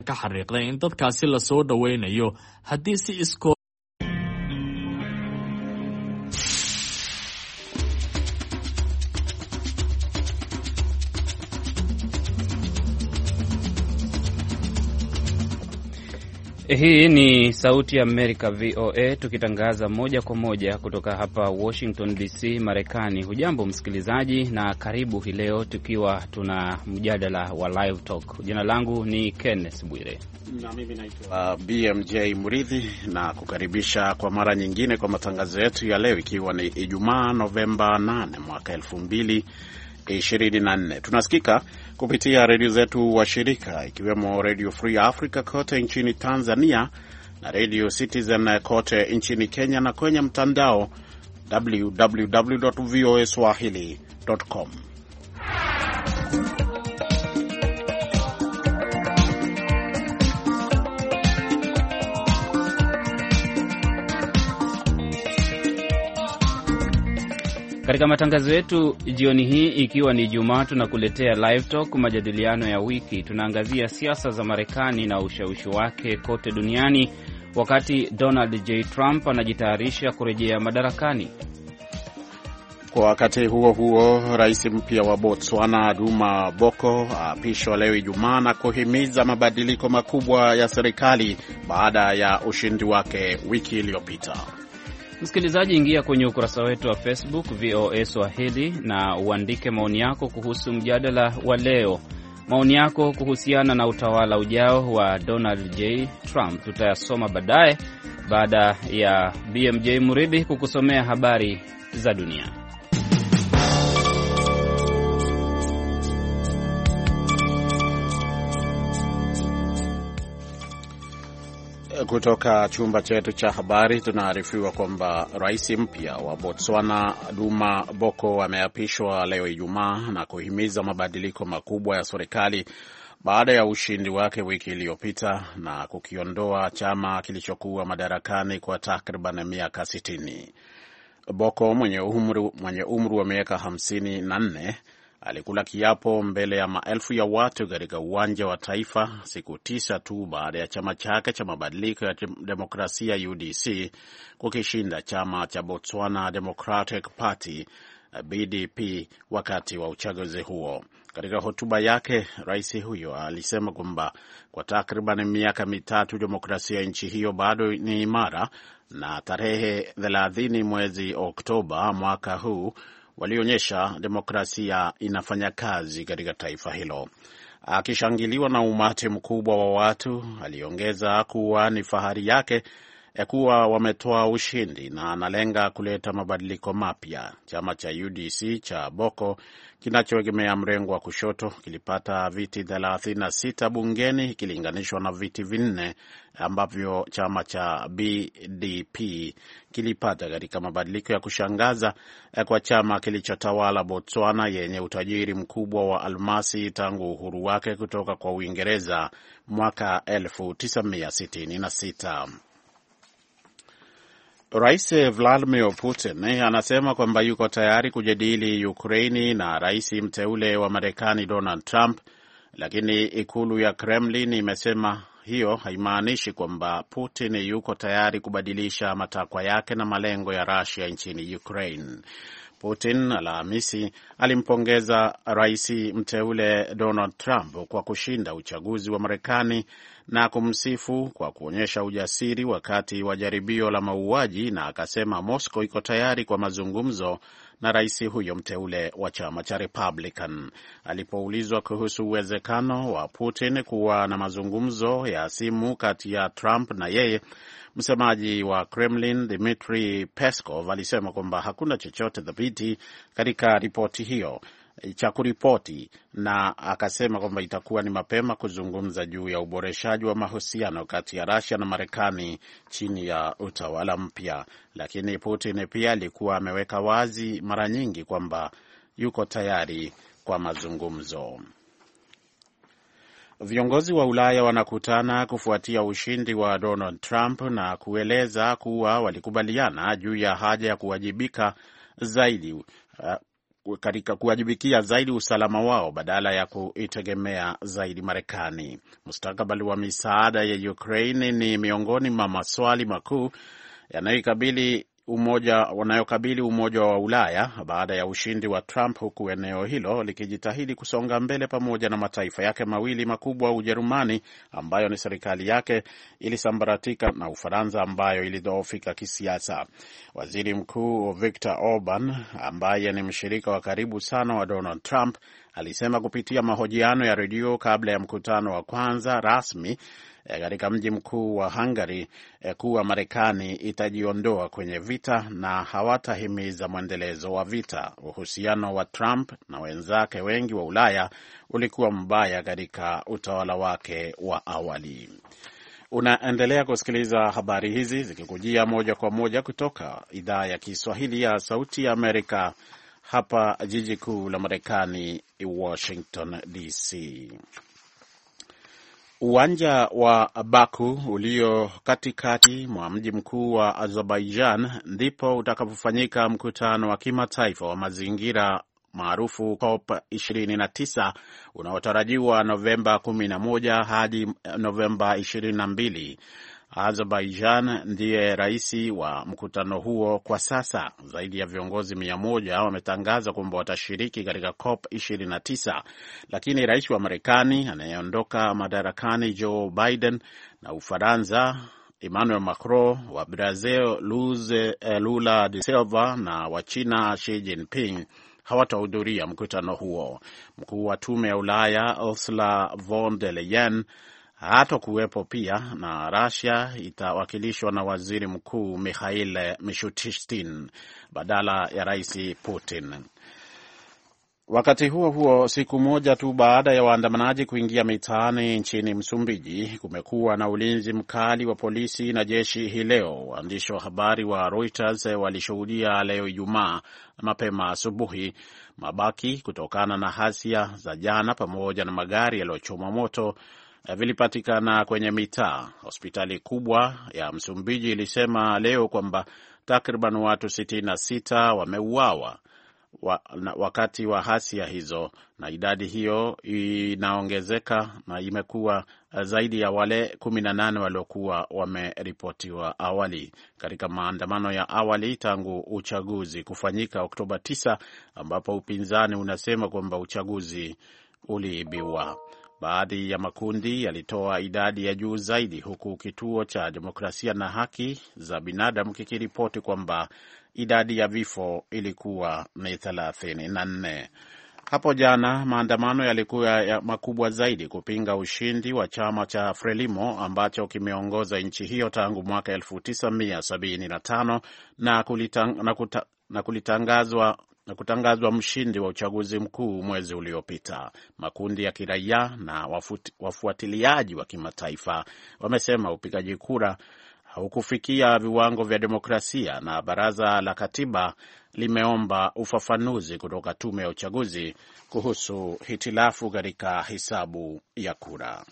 ka xariiqday in dadkaasi la soo dhaweynayo haddii si iskoo Hii ni Sauti ya Amerika VOA, tukitangaza moja kwa moja kutoka hapa Washington DC, Marekani. Hujambo msikilizaji na karibu hii leo tukiwa tuna mjadala wa Live Talk. Jina langu ni Kenneth Bwire. Na mimi naitwa BMJ Murithi, na kukaribisha kwa mara nyingine kwa matangazo yetu ya leo, ikiwa ni Ijumaa Novemba 8 mwaka 2024. Tunasikika kupitia redio zetu wa shirika, ikiwemo Radio Free Africa kote nchini Tanzania na Radio Citizen kote nchini Kenya, na kwenye mtandao www.voaswahili.com. Katika matangazo yetu jioni hii, ikiwa ni Ijumaa, tunakuletea Live Talk, majadiliano ya wiki. Tunaangazia siasa za Marekani na ushawishi wake kote duniani wakati Donald J. Trump anajitayarisha kurejea madarakani. Kwa wakati huo huo, rais mpya wa Botswana Duma Boko apishwa leo Ijumaa na kuhimiza mabadiliko makubwa ya serikali baada ya ushindi wake wiki iliyopita. Msikilizaji, ingia kwenye ukurasa wetu wa Facebook VOA Swahili na uandike maoni yako kuhusu mjadala wa leo. Maoni yako kuhusiana na utawala ujao wa Donald J. Trump tutayasoma baadaye, baada ya BMJ Murithi kukusomea habari za dunia. Kutoka chumba chetu cha habari tunaarifiwa kwamba rais mpya wa Botswana Duma Boko ameapishwa leo Ijumaa na kuhimiza mabadiliko makubwa ya serikali baada ya ushindi wake wiki iliyopita na kukiondoa chama kilichokuwa madarakani kwa takriban miaka 60. Boko mwenye umri wa miaka 54 alikula kiapo mbele ya maelfu ya watu katika uwanja wa taifa siku 9 tu baada ya chama chake cha mabadiliko ya demokrasia UDC kukishinda chama cha Botswana Democratic Party BDP wakati wa uchaguzi huo. Katika hotuba yake, rais huyo alisema kwamba kwa takriban miaka mitatu demokrasia nchi hiyo bado ni imara, na tarehe 30 mwezi Oktoba mwaka huu walionyesha demokrasia inafanya kazi katika taifa hilo. Akishangiliwa na umati mkubwa wa watu, aliongeza kuwa ni fahari yake ya kuwa wametoa ushindi na analenga kuleta mabadiliko mapya. Chama cha UDC cha Boko kinachoegemea mrengo wa kushoto kilipata viti 36 bungeni ikilinganishwa na viti 4 ambavyo chama cha BDP kilipata katika mabadiliko ya kushangaza kwa chama kilichotawala Botswana yenye utajiri mkubwa wa almasi tangu uhuru wake kutoka kwa Uingereza mwaka 1966. Rais Vladimir Putin anasema kwamba yuko tayari kujadili Ukraini na rais mteule wa Marekani Donald Trump, lakini ikulu ya Kremlin imesema hiyo haimaanishi kwamba Putin yuko tayari kubadilisha matakwa yake na malengo ya Russia nchini Ukraine. Putin Alhamisi alimpongeza rais mteule Donald Trump kwa kushinda uchaguzi wa Marekani na kumsifu kwa kuonyesha ujasiri wakati wa jaribio la mauaji, na akasema Moscow iko tayari kwa mazungumzo na rais huyo mteule wa chama cha Republican. Alipoulizwa kuhusu uwezekano wa Putin kuwa na mazungumzo ya simu kati ya Trump na yeye, msemaji wa Kremlin Dmitry Peskov alisema kwamba hakuna chochote thabiti katika ripoti hiyo cha kuripoti, na akasema kwamba itakuwa ni mapema kuzungumza juu ya uboreshaji wa mahusiano kati ya Russia na Marekani chini ya utawala mpya. Lakini Putin pia alikuwa ameweka wazi mara nyingi kwamba yuko tayari kwa mazungumzo. Viongozi wa Ulaya wanakutana kufuatia ushindi wa Donald Trump na kueleza kuwa walikubaliana juu ya haja ya kuwajibika zaidi katika kuwajibikia zaidi usalama wao badala ya kuitegemea zaidi Marekani. Mustakabali wa misaada ya Ukraine ni miongoni mwa maswali makuu yanayokabili Umoja wa Ulaya baada ya ushindi wa Trump, huku eneo hilo likijitahidi kusonga mbele pamoja na mataifa yake mawili makubwa, Ujerumani ambayo ni serikali yake ilisambaratika na Ufaransa ambayo ilidhoofika kisiasa. Waziri Mkuu Viktor Orban ambaye ni mshirika wa karibu sana wa Donald Trump alisema kupitia mahojiano ya redio kabla ya mkutano wa kwanza rasmi katika mji mkuu wa Hungary kuwa Marekani itajiondoa kwenye vita na hawatahimiza mwendelezo wa vita. Uhusiano wa Trump na wenzake wengi wa Ulaya ulikuwa mbaya katika utawala wake wa awali. Unaendelea kusikiliza habari hizi zikikujia moja kwa moja kutoka idhaa ya Kiswahili ya Sauti ya Amerika hapa jiji kuu la Marekani, Washington DC. Uwanja wa Baku ulio katikati mwa mji mkuu wa Azerbaijan ndipo utakapofanyika mkutano wa kimataifa wa mazingira maarufu COP29 unaotarajiwa Novemba 11 hadi Novemba 22. Azerbaijan ndiye raisi wa mkutano huo kwa sasa. Zaidi ya viongozi 100 wametangaza kwamba watashiriki katika COP29, lakini rais wa Marekani anayeondoka madarakani Joe Biden na Ufaransa Emmanuel Macron, wa Brazil Lula da Silva na wa China Xi Jinping hawatahudhuria mkutano huo. Mkuu wa tume ya Ulaya Ursula von der Leyen hatakuwepo pia, na Russia itawakilishwa na waziri mkuu Mikhail Mishustin badala ya rais Putin. Wakati huo huo, siku moja tu baada ya waandamanaji kuingia mitaani nchini Msumbiji, kumekuwa na ulinzi mkali wa polisi na jeshi hii leo. Waandishi wa habari wa Reuters walishuhudia leo Ijumaa mapema asubuhi mabaki kutokana na hasia za jana pamoja na magari yaliyochomwa moto vilipatikana kwenye mitaa. Hospitali kubwa ya Msumbiji ilisema leo kwamba takriban watu 66 wameuawa wakati wa hasia hizo, na idadi hiyo inaongezeka na imekuwa zaidi ya wale 18 waliokuwa wameripotiwa awali katika maandamano ya awali tangu uchaguzi kufanyika Oktoba 9, ambapo upinzani unasema kwamba uchaguzi uliibiwa. Baadhi ya makundi yalitoa idadi ya juu zaidi, huku kituo cha demokrasia na haki za binadamu kikiripoti kwamba idadi ya vifo ilikuwa ni 34. Hapo jana maandamano yalikuwa makubwa zaidi kupinga ushindi wa chama cha Frelimo ambacho kimeongoza nchi hiyo tangu mwaka 1975 na kutangazwa mshindi wa uchaguzi mkuu mwezi uliopita. Makundi ya kiraia na wafuatiliaji wa kimataifa wamesema upigaji kura haukufikia viwango vya demokrasia, na baraza la katiba limeomba ufafanuzi kutoka tume ya uchaguzi kuhusu hitilafu katika hesabu ya kura.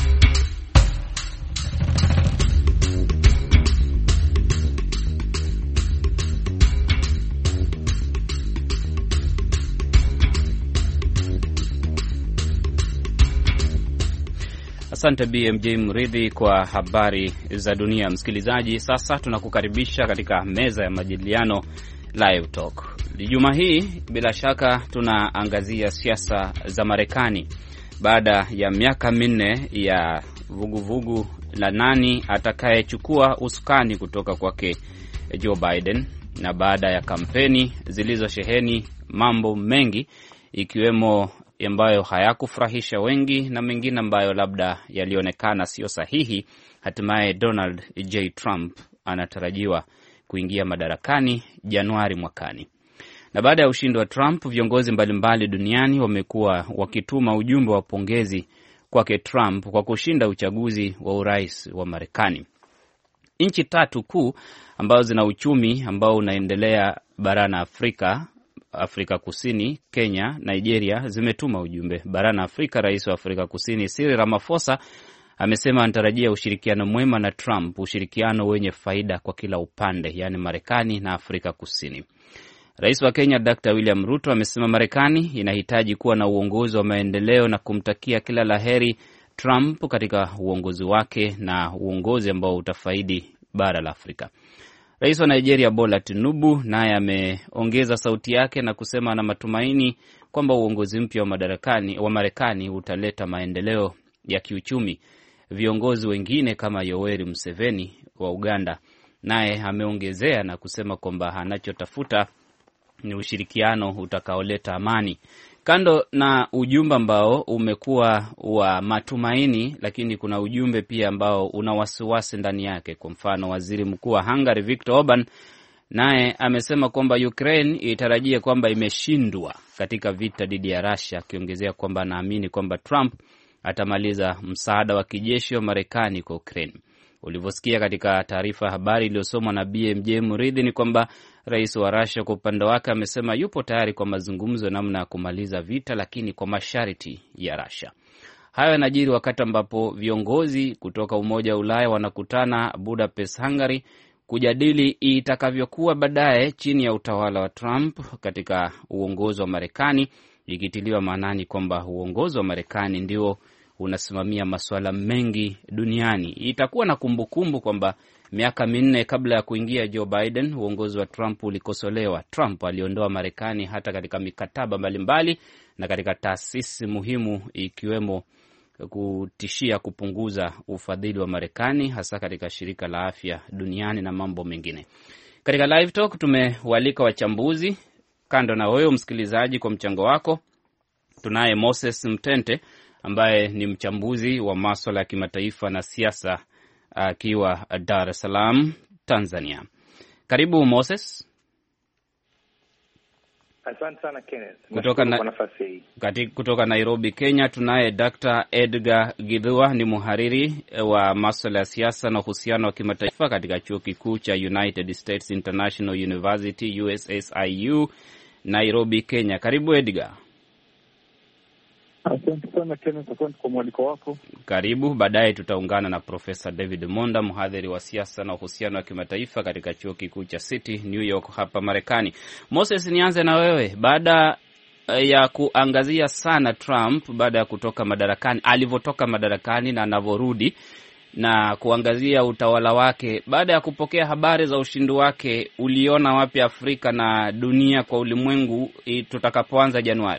Asante BMJ Mridhi kwa habari za dunia. Msikilizaji, sasa tunakukaribisha katika meza ya majadiliano Live Talk. Juma hii bila shaka tunaangazia siasa za Marekani baada ya miaka 4 ya vuguvugu la nani atakayechukua usukani kutoka kwake Joe Biden, na baada ya kampeni zilizosheheni mambo mengi ikiwemo ambayo hayakufurahisha wengi na mengine ambayo labda yalionekana sio sahihi, hatimaye Donald J. Trump anatarajiwa kuingia madarakani Januari mwakani. Na baada ya ushindi wa Trump, viongozi mbalimbali duniani wamekuwa wakituma ujumbe wa pongezi kwake Trump kwa kushinda uchaguzi wa urais wa Marekani. Nchi 3 kuu ambazo zina uchumi ambao unaendelea barani Afrika Kusini, Kenya, Nigeria zimetuma ujumbe. Barani Afrika, rais wa Afrika Kusini Cyril Ramaphosa amesema anatarajia ushirikiano mwema na Trump, ushirikiano wenye faida kwa kila upande, yani Marekani na Afrika Kusini. Rais wa Kenya Dr. William Ruto amesema Marekani inahitaji kuwa na uongozi wa maendeleo na kumtakia kila laheri Trump katika uongozi wake na uongozi ambao utafaidi bara la Afrika. Rais wa Nigeria Bola Tinubu naye ameongeza sauti yake na kusema ana matumaini kwamba uongozi mpya wa Marekani utaleta maendeleo ya kiuchumi. Viongozi wengine kama Yoweri Museveni wa Uganda naye ameongezea na kusema kwamba anachotafuta ni ushirikiano utakaoleta amani. Kando na ujumbe ambao umekuwa wa matumaini, lakini kuna ujumbe pia ambao una wasiwasi ndani yake. Kwa mfano, waziri mkuu wa Hungary Viktor Orban naye amesema kwamba Ukraine itarajia kwamba imeshindwa katika vita dhidi ya Russia, akiongezea kwamba anaamini kwamba Trump atamaliza msaada wa kijeshi wa Marekani kwa Ukraine. Ulivyosikia katika taarifa habari iliyosomwa na BMJ Muridhi ni kwamba rais wa Russia kwa upande wake amesema yupo tayari kwa mazungumzo namna ya kumaliza vita, lakini kwa masharti ya Russia. Hayo yanajiri wakati ambapo viongozi kutoka Umoja wa Ulaya wanakutana Budapest, Hungary, kujadili itakavyokuwa baadaye chini ya utawala wa Trump katika uongozi wa Marekani, ikitiliwa maanani kwamba uongozi wa Marekani ndio unasimamia masuala mengi duniani. Itakuwa na kumbukumbu kwamba miaka 4 kabla ya kuingia Joe Biden, uongozi wa Trump ulikosolewa. Trump aliondoa Marekani hata katika mikataba mbalimbali na katika taasisi muhimu, ikiwemo kutishia kupunguza ufadhili wa Marekani hasa katika shirika la afya duniani na mambo mengine. Katika live talk tumewalika wachambuzi. Kando na wewe msikilizaji kwa mchango wako, tunaye Moses Mtente ambaye ni mchambuzi wa masuala ya kimataifa na siasa akiwa Dar es Salaam, Tanzania. Karibu Moses. Asante sana Kenneth. Kutoka Nairobi, Kenya tunaye Dr. Edgar Githua, ni muhariri wa masuala ya siasa na uhusiano wa kimataifa katika chuo kikuu cha United States International University USSIU Nairobi, Kenya. Karibu Edgar. Asante sana Kenneth, asante kwa mwaliko wako. Karibu. Baadaye tutaungana na Profesa David Monda, mhadhiri wa siasa na uhusiano wa kimataifa katika chuo kikuu cha City New York hapa Marekani. Moses, nianze na wewe. Baada ya kuangazia sana Trump baada ya kutoka madarakani, alivyotoka madarakani na anavyorudi, na kuangazia utawala wake baada ya kupokea habari za ushindi wake, uliona wapi Afrika na dunia kwa ulimwengu tutakapoanza Januari?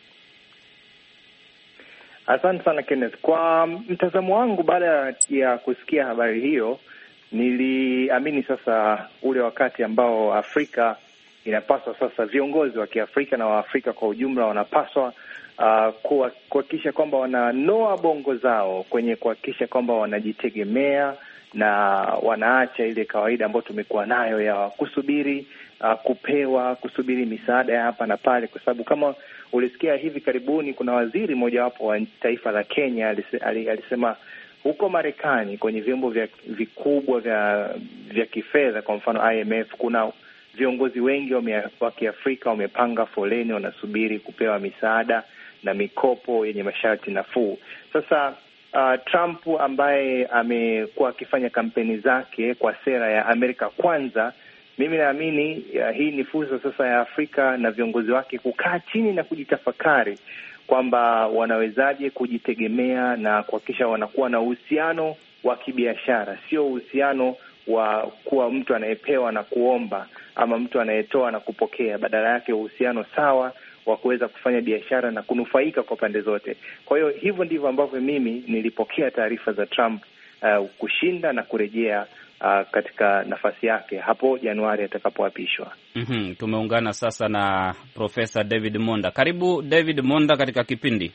Asante sana Kenneth. Kwa mtazamo wangu, baada ya kusikia habari hiyo, niliamini sasa ule wakati ambao Afrika inapaswa sasa, viongozi wa Kiafrika na Waafrika kwa ujumla wanapaswa kuhakikisha kwamba wananoa bongo zao kwenye kuhakikisha kwamba wanajitegemea na wanaacha ile kawaida ambayo tumekuwa nayo ya kusubiri kusubiri misaada ya hapa na pale, kwa sababu kama ulisikia hivi karibuni kuna waziri mojawapo wa taifa la Kenya alisema huko Marekani kwenye vyombo vikubwa vya kifedha, kwa mfano IMF, kuna viongozi wengi wa Kiafrika wamepanga foleni, wanasubiri kupewa misaada na mikopo yenye masharti nafuu. Sasa Trump ambaye amekuwa akifanya kampeni zake kwa sera ya Amerika kwanza, mimi naamini hii ni fursa sasa ya Afrika na viongozi wake kukaa chini na kujitafakari kwamba wanawezaje kujitegemea na kuhakikisha wanakuwa na uhusiano wa kibiashara, sio uhusiano wa kuwa mtu anayepewa na kuomba ama mtu anayetoa na kupokea, badala yake uhusiano sawa wa kuweza kufanya biashara na kunufaika kwa pande zote. Kwa hiyo hivyo ndivyo ambavyo mimi nilipokea taarifa za Trump kushinda na kurejea katika nafasi yake hapo Januari atakapoapishwa. Tumeungana sasa na Profesa David Monda. Karibu David Monda katika kipindi.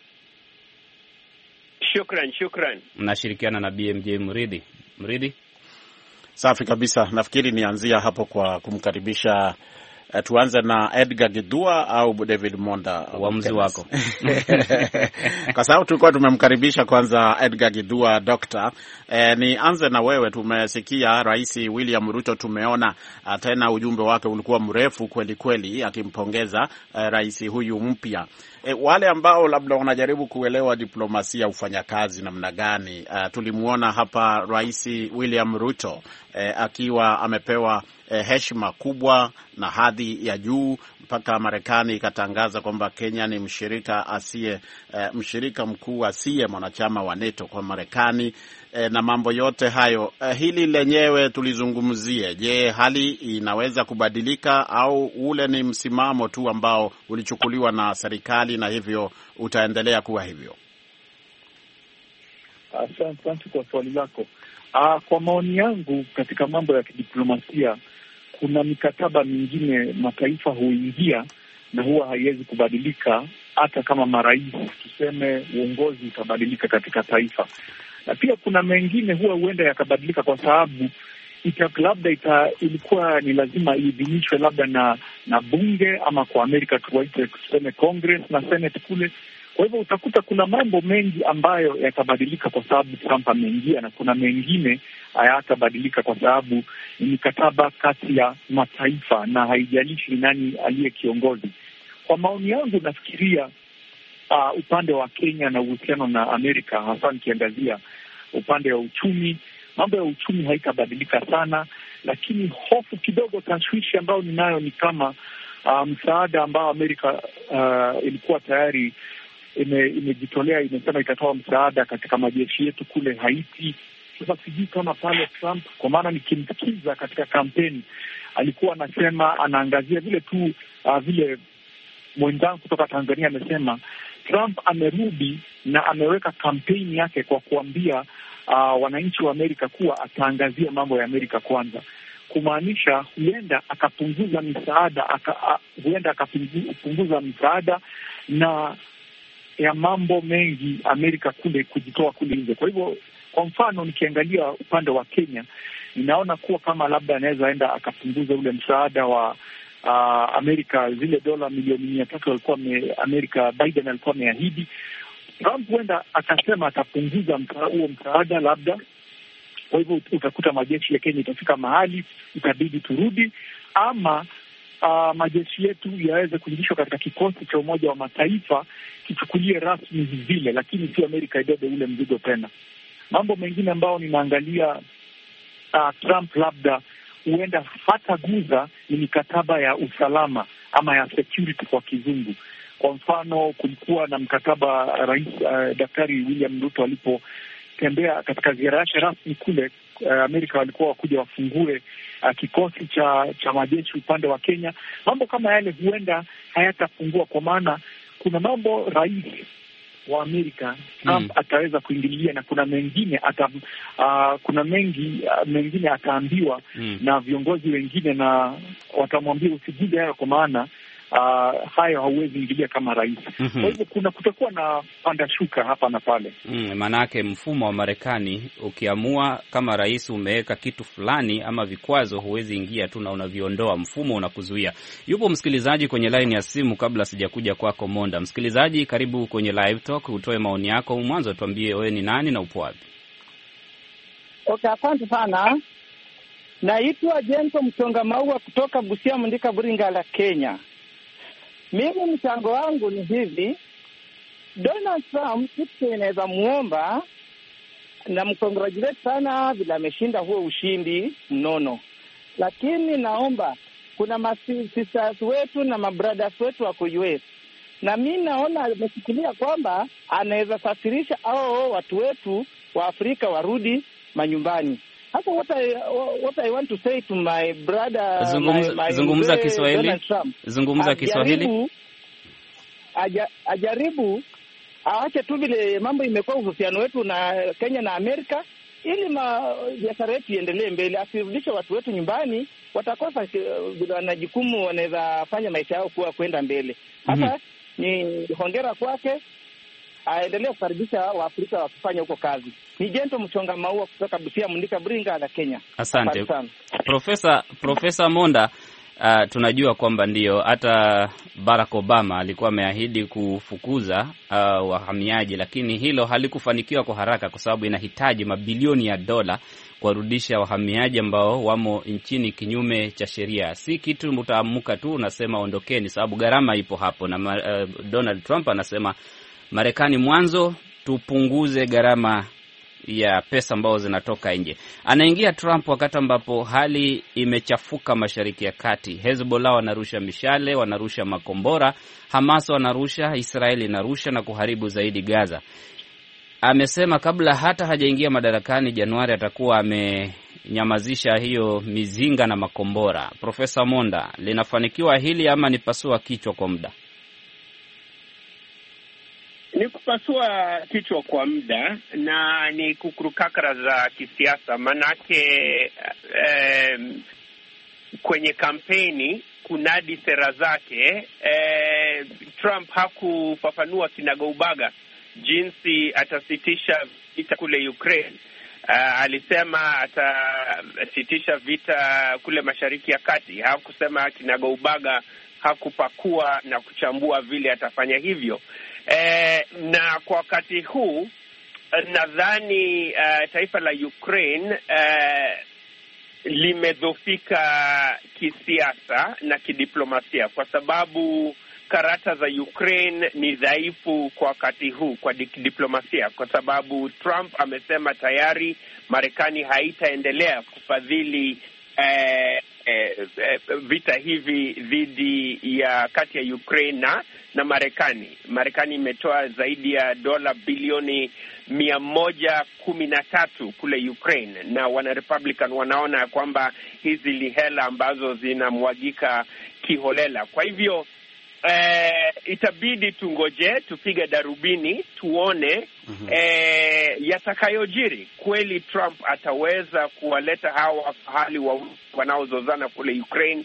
Shukran. Mnashirikiana na BMJ Muridhi. Safi kabisa. Nafikiri nianzia hapo kwa kumkaribisha. Tuanze na Edgar Githua au David Monda, uamuzi wako. Kwa sababu tulikuwa tumemkaribisha kwanza Edgar Githua Doctor. Nianze na wewe. Tumesikia Rais William Ruto, tumeona tena ujumbe wake ulikuwa mrefu kweli kweli akimpongeza rais huyu mpya. wale ambao labda wanajaribu kuelewa diplomasia ufanya kazi namna gani, tulimuona hapa Rais William Ruto akiwa amepewa heshima kubwa na hadhi ya juu mpaka Marekani ikatangaza kwamba Kenya ni mshirika mkuu asiye mwanachama wa NATO kwa Marekani, na mambo yote hayo. Hili lenyewe tulizungumzie. Je, hali inaweza kubadilika au ule ni msimamo tu ambao ulichukuliwa na serikali na hivyo utaendelea kuwa hivyo? Asante kwa swali lako. Kwa maoni yangu, katika mambo ya kidiplomasia kuna mikataba mingine mataifa huingia na huwa haiwezi kubadilika hata kama marais, tuseme, uongozi utabadilika katika taifa. Na pia kuna mengine huenda yakabadilika kwa sababu ilikuwa ni lazima iidhinishwe labda na bunge, ama kwa Amerika tuseme Congress na Senate kule. Kwa hivyo utakuta kuna mambo mengi ambayo yatabadilika kwa sababu Trump ameingia, na kuna mengine hayatabadilika kwa sababu ni mikataba kati ya mataifa na haijalishi ni nani aliye kiongozi. Kwa maoni yangu, nafikiria upande wa Kenya na uhusiano na Amerika, hasa nikiangazia upande wa uchumi, mambo ya uchumi haitabadilika sana, lakini hofu kidogo, tashwishi ambayo ninayo ni kama msaada ambao Amerika ilikuwa tayari imejitolea, imesema itatoa msaada katika majeshi yetu kule Haiti. Sasa sijui kama pale Trump, kwa maana nikimsikiza katika kampeni alikuwa anasema, anaangazia vile tu vile mwenzangu kutoka Tanzania amesema, Trump amerudi na ameweka kampeni yake kwa kuambia wananchi wa Amerika kuwa ataangazia mambo ya Amerika kwanza, kumaanisha huenda akapunguza misaada na ya mambo mengi Amerika kule kujitoa kule nje. Kwa hivyo, kwa mfano nikiangalia upande wa Kenya, ninaona kuwa kama labda anaweza enda akapunguza ule msaada wa Amerika, zile dola milioni 300 alikuwa Biden alikuwa ameahidi. Trump huenda akasema atapunguza huo msaada labda. Kwa hivyo utakuta majeshi ya Kenya itafika mahali itabidi turudi, ama majeshi yetu yaweze kuingishwa katika kikosi cha Umoja wa Mataifa kichukulie rasmi vile, lakini si Amerika ibebe ule mzigo tena. Mambo mengine ambayo ninaangalia Trump labda huenda hataguza ni mikataba ya usalama ama ya security kwa kizungu. Kwa mfano, kulikuwa na mkataba Rais Daktari William Ruto alipotembea katika ziara yake rasmi kule Amerika, walikuwa wakuja wafungue kikosi cha majeshi upande wa Kenya. Mambo kama yale huenda hayatafungua, kwa maana kuna mambo rais wa Amerika Trump ataweza kuingilia, na kuna mengine mengine ataambiwa na viongozi wengine, na watamwambia usiguze hayo, kwa maana hayo hauwezi ingilia kama rais. Kwa hivyo kutakuwa na panda shuka hapa na pale. Maanake mfumo wa Marekani, ukiamua kama rais umeweka kitu fulani ama vikwazo, huwezi ingia tu na unaviondoa, mfumo unakuzuia. Yupo msikilizaji kwenye line ya simu, kabla sijakuja kwako Monda. Msikilizaji, karibu kwenye Live Talk, utoe maoni yako. Mwanzo tuambie wewe ni nani na upo wapi? Okay, asante sana. Naitwa Jento Mchonga Maua kutoka Busia Mndika Buringala, Kenya. Mimi mchango wangu ni hivi: Donald Trump, kitu inaweza muomba na mcongratulate sana vile ameshinda huo ushindi mnono, lakini naomba kuna masisters wetu na mabrothers wetu wako US, na mimi naona amefikiria kwamba anaweza safirisha watu wetu wa Afrika warudi manyumbani. Hata what I want to say to my brother, zungumza Kiswahili, zungumza Kiswahili. Ajaribu aache tu vile mambo imekuwa uhusiano wetu na Kenya na Amerika, ili biashara yetu iendelee mbele. Asirudishe watu wetu nyumbani, watakosa na jukumu, wanaweza fanya maisha yao kwenda mbele. Hata ni hongera kwake, aendelee kukaribisha Waafrika wa kufanya huko kazi. Ni Jento Mchonga Maua kutoka Busia Mndika Buringa la Kenya. Asante. Profesa Monda, tunajua kwamba ndio hata Barack Obama alikuwa ameahidi kufukuza wahamiaji, lakini hilo halikufanikiwa kwa haraka kwa sababu inahitaji mabilioni ya dola kuwarudisha wahamiaji ambao wamo nchini kinyume cha sheria. Si kitu mtaamuka tu unasema ondokeni, sababu gharama ipo hapo. Na Donald Trump anasema Marekani mwanzo tupunguze gharama ya pesa ambazo zinatoka nje. Anaingia Trump wakati ambapo hali imechafuka Mashariki ya Kati. Hezbollah wanarusha mishale, wanarusha makombora, Hamas wanarusha, Israeli inarusha na kuharibu zaidi Gaza. Amesema kabla hata hajaingia madarakani Januari atakuwa amenyamazisha hiyo mizinga na makombora. Profesa Monda, linafanikiwa hili ama ni pasua kichwa kwa muda? Ni kupasua kichwa kwa muda na ni kukurukakara za kisiasa, manake kwenye kampeni kunadi sera zake, Trump hakufafanua kinagaubaga jinsi atasitisha vita kule Ukraine. Alisema atasitisha vita kule Mashariki ya Kati. Hakusema kinagaubaga, hakupakua na kuchambua vile atafanya hivyo. Na kwa wakati huu nadhani taifa la Ukraine limedhofika kisiasa na kidiplomasia, kwa sababu karata za Ukraine ni dhaifu kwa wakati huu kwa diplomasia, kwa sababu Trump amesema tayari Marekani haitaendelea kufadhili vita hivi dhidi ya kati ya Ukraine na Marekani. Marekani imetoa zaidi ya dola bilioni 113 kule Ukraine, na wana Republican wanaona kwamba hizi ni hela ambazo zinamwagika kiholela. Kwa hivyo itabidi tungoje, tupige darubini tuone yatakayojiri. Kweli Trump ataweza kuwaleta hawa hali wanaozozana kule Ukraine,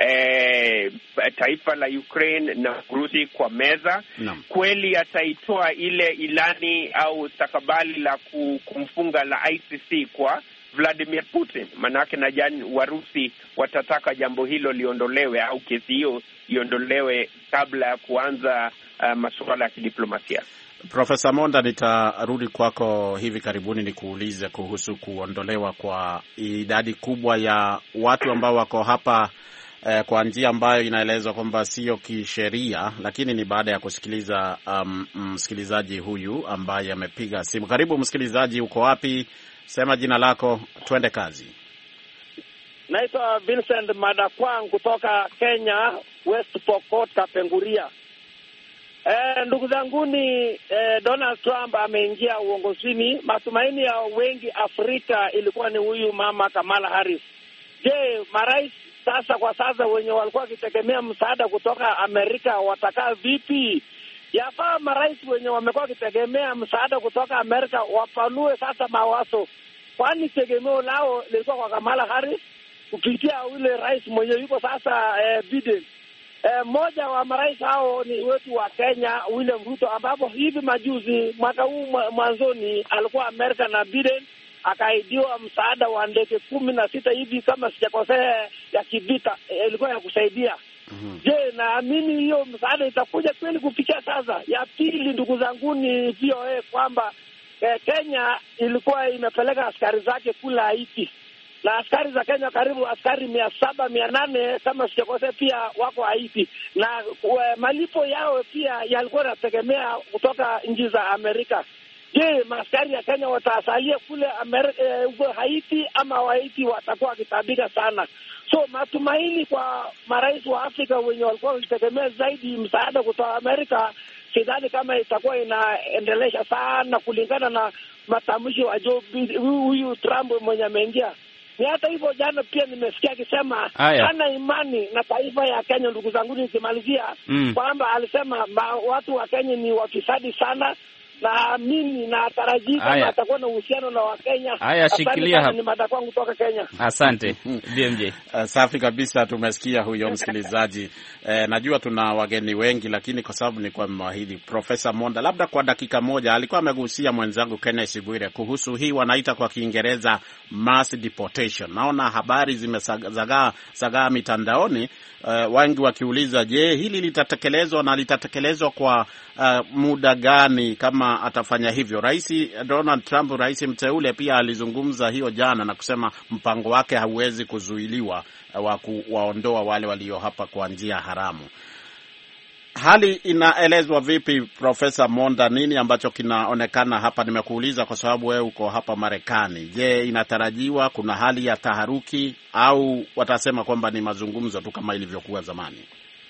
taifa la Ukraine na Urusi kwa meza no. Kweli ataitoa ile ilani au stakabali la kumfunga la ICC kwa Vladimir Putin, manake najani Warusi watataka jambo hilo liondolewe au kesi hiyo iondolewe kabla ya kuanza masuala ya kidiplomasia. Profesa Monda, nitarudi kwako hivi karibuni nikuulize kuhusu kuondolewa kwa idadi kubwa ya watu ambao wako hapa kwa njia ambayo inaelezwa kwamba sio kisheria, lakini ni baada ya kusikiliza msikilizaji huyu ambaye amepiga simu. Karibu msikilizaji, uko wapi? Sema jina lako, twende kazi. Naitwa Vincent Madakwang kutoka Kenya, West Pokot, Kapenguria. Ndugu zanguni, Donald Trump ameingia uongozini. Matumaini ya wengi Afrika ilikuwa ni huyu mama Kamala Harris. Je, marais sasa kwa sasa wenye walikuwa wakitegemea msaada kutoka Amerika watakaa vipi? Yafaa marais wenye wamekuwa wakitegemea msaada kutoka Amerika wapanue sasa mawazo, kwani tegemeo lao lilikuwa kwa Kamala Harris kupitia yule rais mwenye yuko sasa Biden. Mmoja wa marais hao ni wetu wa Kenya, William Ruto, ambapo hivi majuzi mwaka huu mwanzoni alikuwa Amerika na Biden akaidiwa msaada wa ndege 16 hivi kama sijakosea ya kivita, ilikuwa ya kusaidia. Je, naamini hiyo msaada itakuja kweli kufikia sasa? Ya pili, ndugu zangu, ni VOA kwamba Kenya ilikuwa imepeleka askari zake kula Haiti, na askari za Kenya karibu askari 700-800 kama sijakosea pia wako Haiti, na malipo yao pia yalikuwa yanategemea kutoka nchi za Amerika. Je, maaskari ya Kenya watasalia kule Haiti ama Haiti watakuwa wakitabika sana? So matumaini kwa marais wa Afrika wenye walikuwa wakitegemea zaidi msaada kutoka Amerika, sidhani kama itakuwa inaendelesha sana kulingana na matamshi wa huyu Trump mwenye ameingia. Ni hata hivyo jana pia nimesikia akisema hana imani na taifa ya Kenya. Ndugu zangu, nikimalizia kwamba alisema watu wa Kenya ni wafisadi sana, naamini na atarajii kama atakuwa na uhusiano na Wakenya. Haya, shikilia hapa. Ni mada kwangu kutoka Kenya. Asante DMJ. Safi kabisa, tumesikia huyo msikilizaji. Najua tuna wageni wengi, lakini kwa sababu ni kwa mwahidi Profesa Monda, labda kwa dakika moja, alikuwa amegusia mwenzangu Kenneth Bwire kuhusu hii wanaita kwa Kiingereza mass deportation. Naona habari zimezagaa mitandaoni, wengi wakiuliza, je, hili litatekelezwa na litatekelezwa kwa muda gani kama atafanya hivyo? Rais Donald Trump, rais mteule, pia alizungumza hiyo jana na kusema mpango wake hauwezi kuzuiliwa wa kuwaondoa wale walio hapa kwa njia haramu. Hali inaelezwa vipi, Profesa Monda? Nini ambacho kinaonekana hapa? Nimekuuliza kwa sababu wewe uko hapa Marekani. Je, inatarajiwa kuna hali ya taharuki au watasema kwamba ni mazungumzo tu kama ilivyokuwa zamani?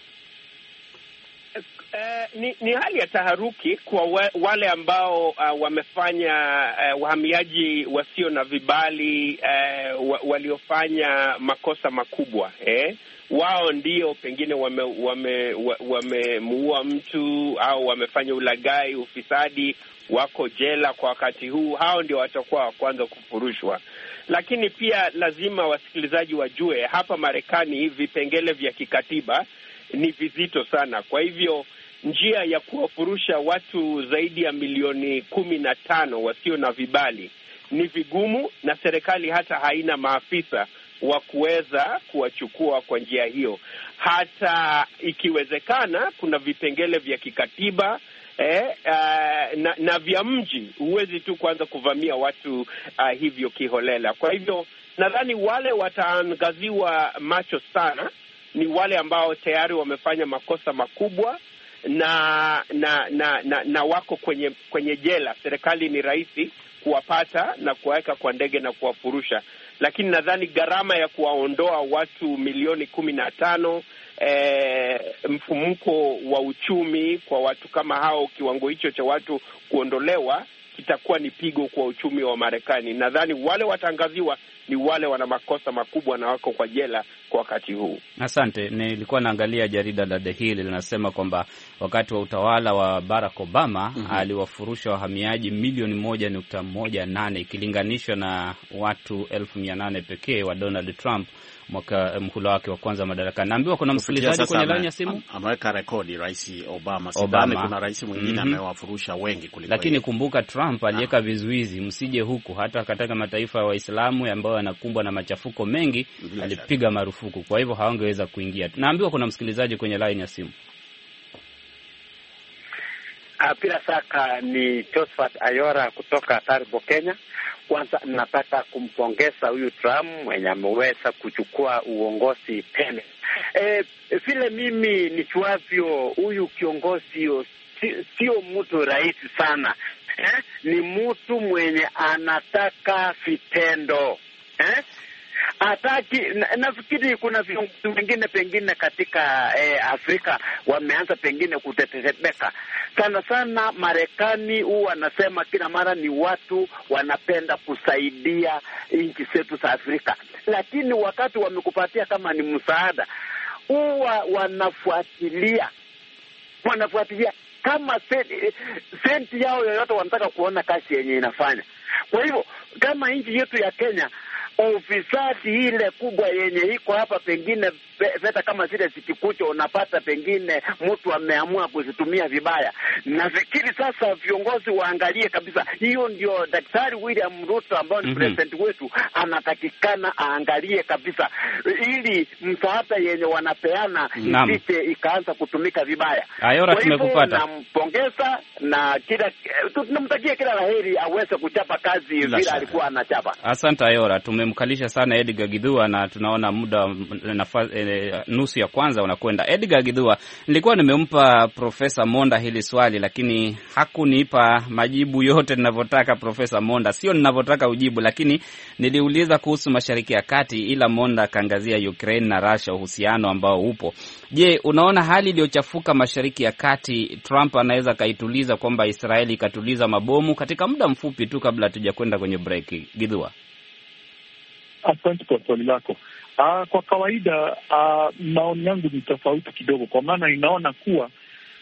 Ni hali ya taharuki kwa wale ambao wamefanya wahamiaji wasio na vibali, waliofanya makosa makubwa. Wao ndio pengine wamemuua mtu au wamefanya ulaghai, ufisadi, wako jela kwa wakati huu. Hao ndio watakuwa wa kwanza kufurushwa. Lakini pia lazima wasikilizaji wajue hapa Marekani vipengele vya kikatiba ni vizito sana. Kwa hivyo njia ya kuwafurusha watu zaidi ya milioni 15 wasio na vibali ni vigumu, na serikali hata haina maafisa wa kuweza kuwachukua kwa njia hiyo. Hata ikiwezekana kuna vipengele vya kikatiba na vya mji, huwezi tu kuanza kuvamia watu hivyo kiholela. Kwa hivyo nadhani wale wataangaziwa macho sana ni wale ambao tayari wamefanya makosa makubwa na wako kwenye jela. Serikali ni rahisi kuwapata na kuwaweka kwa ndege na kuwafurusha, lakini nadhani gharama ya kuwaondoa watu milioni 15, mfumuko wa uchumi kwa watu kama hao, kiwango hicho cha watu kuondolewa kitakuwa ni pigo kwa uchumi wa Marekani. Nadhani wale watangaziwa ni wale wana makosa makubwa na wako kwa jela kwa wakati huu. Asante. Nilikuwa naangalia jarida la The Hill linasema kwamba wakati wa utawala wa Barack Obama aliwafurusha wahamiaji milioni 1.18 ikilinganishwa na watu 800 pekee wa Donald Trump mhula wake wa kwanza madarakani. Naambiwa kuna msikilizaji kwenye line ya simu. Ameweka rekodi Rais Obama. Sidhani kuna rais mwingine amewafurusha wengi kuliko. Lakini kumbuka Trump aliweka vizuizi, msije huku, hata katika mataifa ya Waislamu ambao yanakumbwa na machafuko mengi alipiga marufuku. Kwa hivyo hawangeweza kuingia. Naambiwa kuna msikilizaji kwenye line ya simu. Bila shaka ni Josephat Ayora kutoka Taribo, Kenya. Kwanza nataka kumpongeza huyu Trump mwenye ameweza kuchukua uongozi tena. Vile mimi nijuavyo, huyu kiongozi sio mtu rahisi sana. Ni mtu mwenye anataka vitendo. Ataki, nafikiri kuna viongozi wengine pengine katika Afrika wameanza pengine kutetemeka sana sana. Marekani huwa anasema kila mara ni watu wanapenda kusaidia nchi zetu za Afrika, lakini wakati wamekupatia kama ni msaada, huwa wanafuatilia kama senti yao yoyote, wanataka kuona kazi yenye inafanya. Kwa hivyo kama nchi yetu ya Kenya, ufisadi ile kubwa yenye iko hapa, pengine fedha kama zile zikikuja unapata pengine mtu ameamua kuzitumia vibaya. Nafikiri sasa viongozi waangalie kabisa. Hiyo ndio Daktari William Ruto ambao ni president wetu anatakikana aangalie kabisa, ili msaada yenye wanapeana isije ikaanza kutumika vibaya. Ayora, tumekupata. Nampongeza na tunamtakia kila laheri aweze kuchapa kazi vile alikuwa anachapa. Asante Ayora, tumemkalisha sana Edgar Githua na tunaona muda nusu ya kwanza unakwenda. Edgar Githua, nilikuwa nimempa Profesa Monda hili swali, lakini hakunipa majibu yote ninavyotaka. Profesa Monda, sio ninavyotaka ujibu, lakini niliuliza kuhusu Mashariki ya Kati, ila Monda kaangazia Ukraine na Russia, uhusiano ambao upo. Je, unaona hali iliyochafuka Mashariki ya Kati, Trump anaweza kaituliza, kwamba Israeli ikatuliza mabomu katika muda mfupi tu kabla hatujakwenda kwenye break? Githua. Asante kwa swali lako. Kwa kawaida maoni yangu ni tofauti kidogo, kwa maana inaona kuwa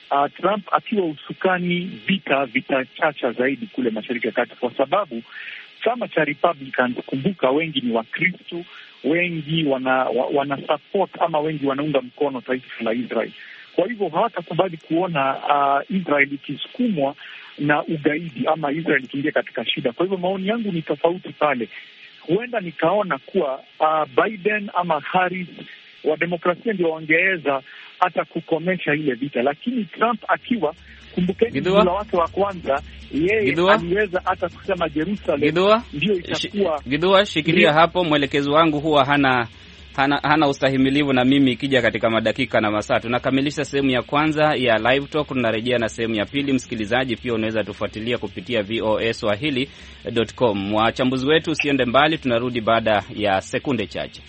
Trump akiwa usukani, vita vitachacha zaidi kule Mashariki ya Kati, kwa sababu chama cha Republicans, kumbuka, wengi ni Wakristo, wengi wana support ama wengi wanaunga mkono taifa la Israel. Kwa hivyo hawatakubali kuona Israel ikisukumwa na ugaidi ama Israel ikiingia katika shida. Kwa hivyo maoni yangu ni tofauti pale. Huenda nikaona kuwa Biden ama Harris wa demokrasia ndio wangeweza hata kukomesha ile vita, lakini Trump akiwa, kumbukeni mhula wake wa kwanza, yeye aliweza hata kusema Jerusalem ndio itakuwa. Gidua, shikilia hapo, mwelekezi wangu huwa hana ustahimilivu na mimi ikija katika madakika na masaa. Tunakamilisha sehemu ya kwanza ya live talk, tunarejea na sehemu ya pili. Msikilizaji, pia unaweza tufuatilia kupitia voaswahili.com. Wachambuzi wetu, usiende mbali, tunarudi baada ya sekunde chache.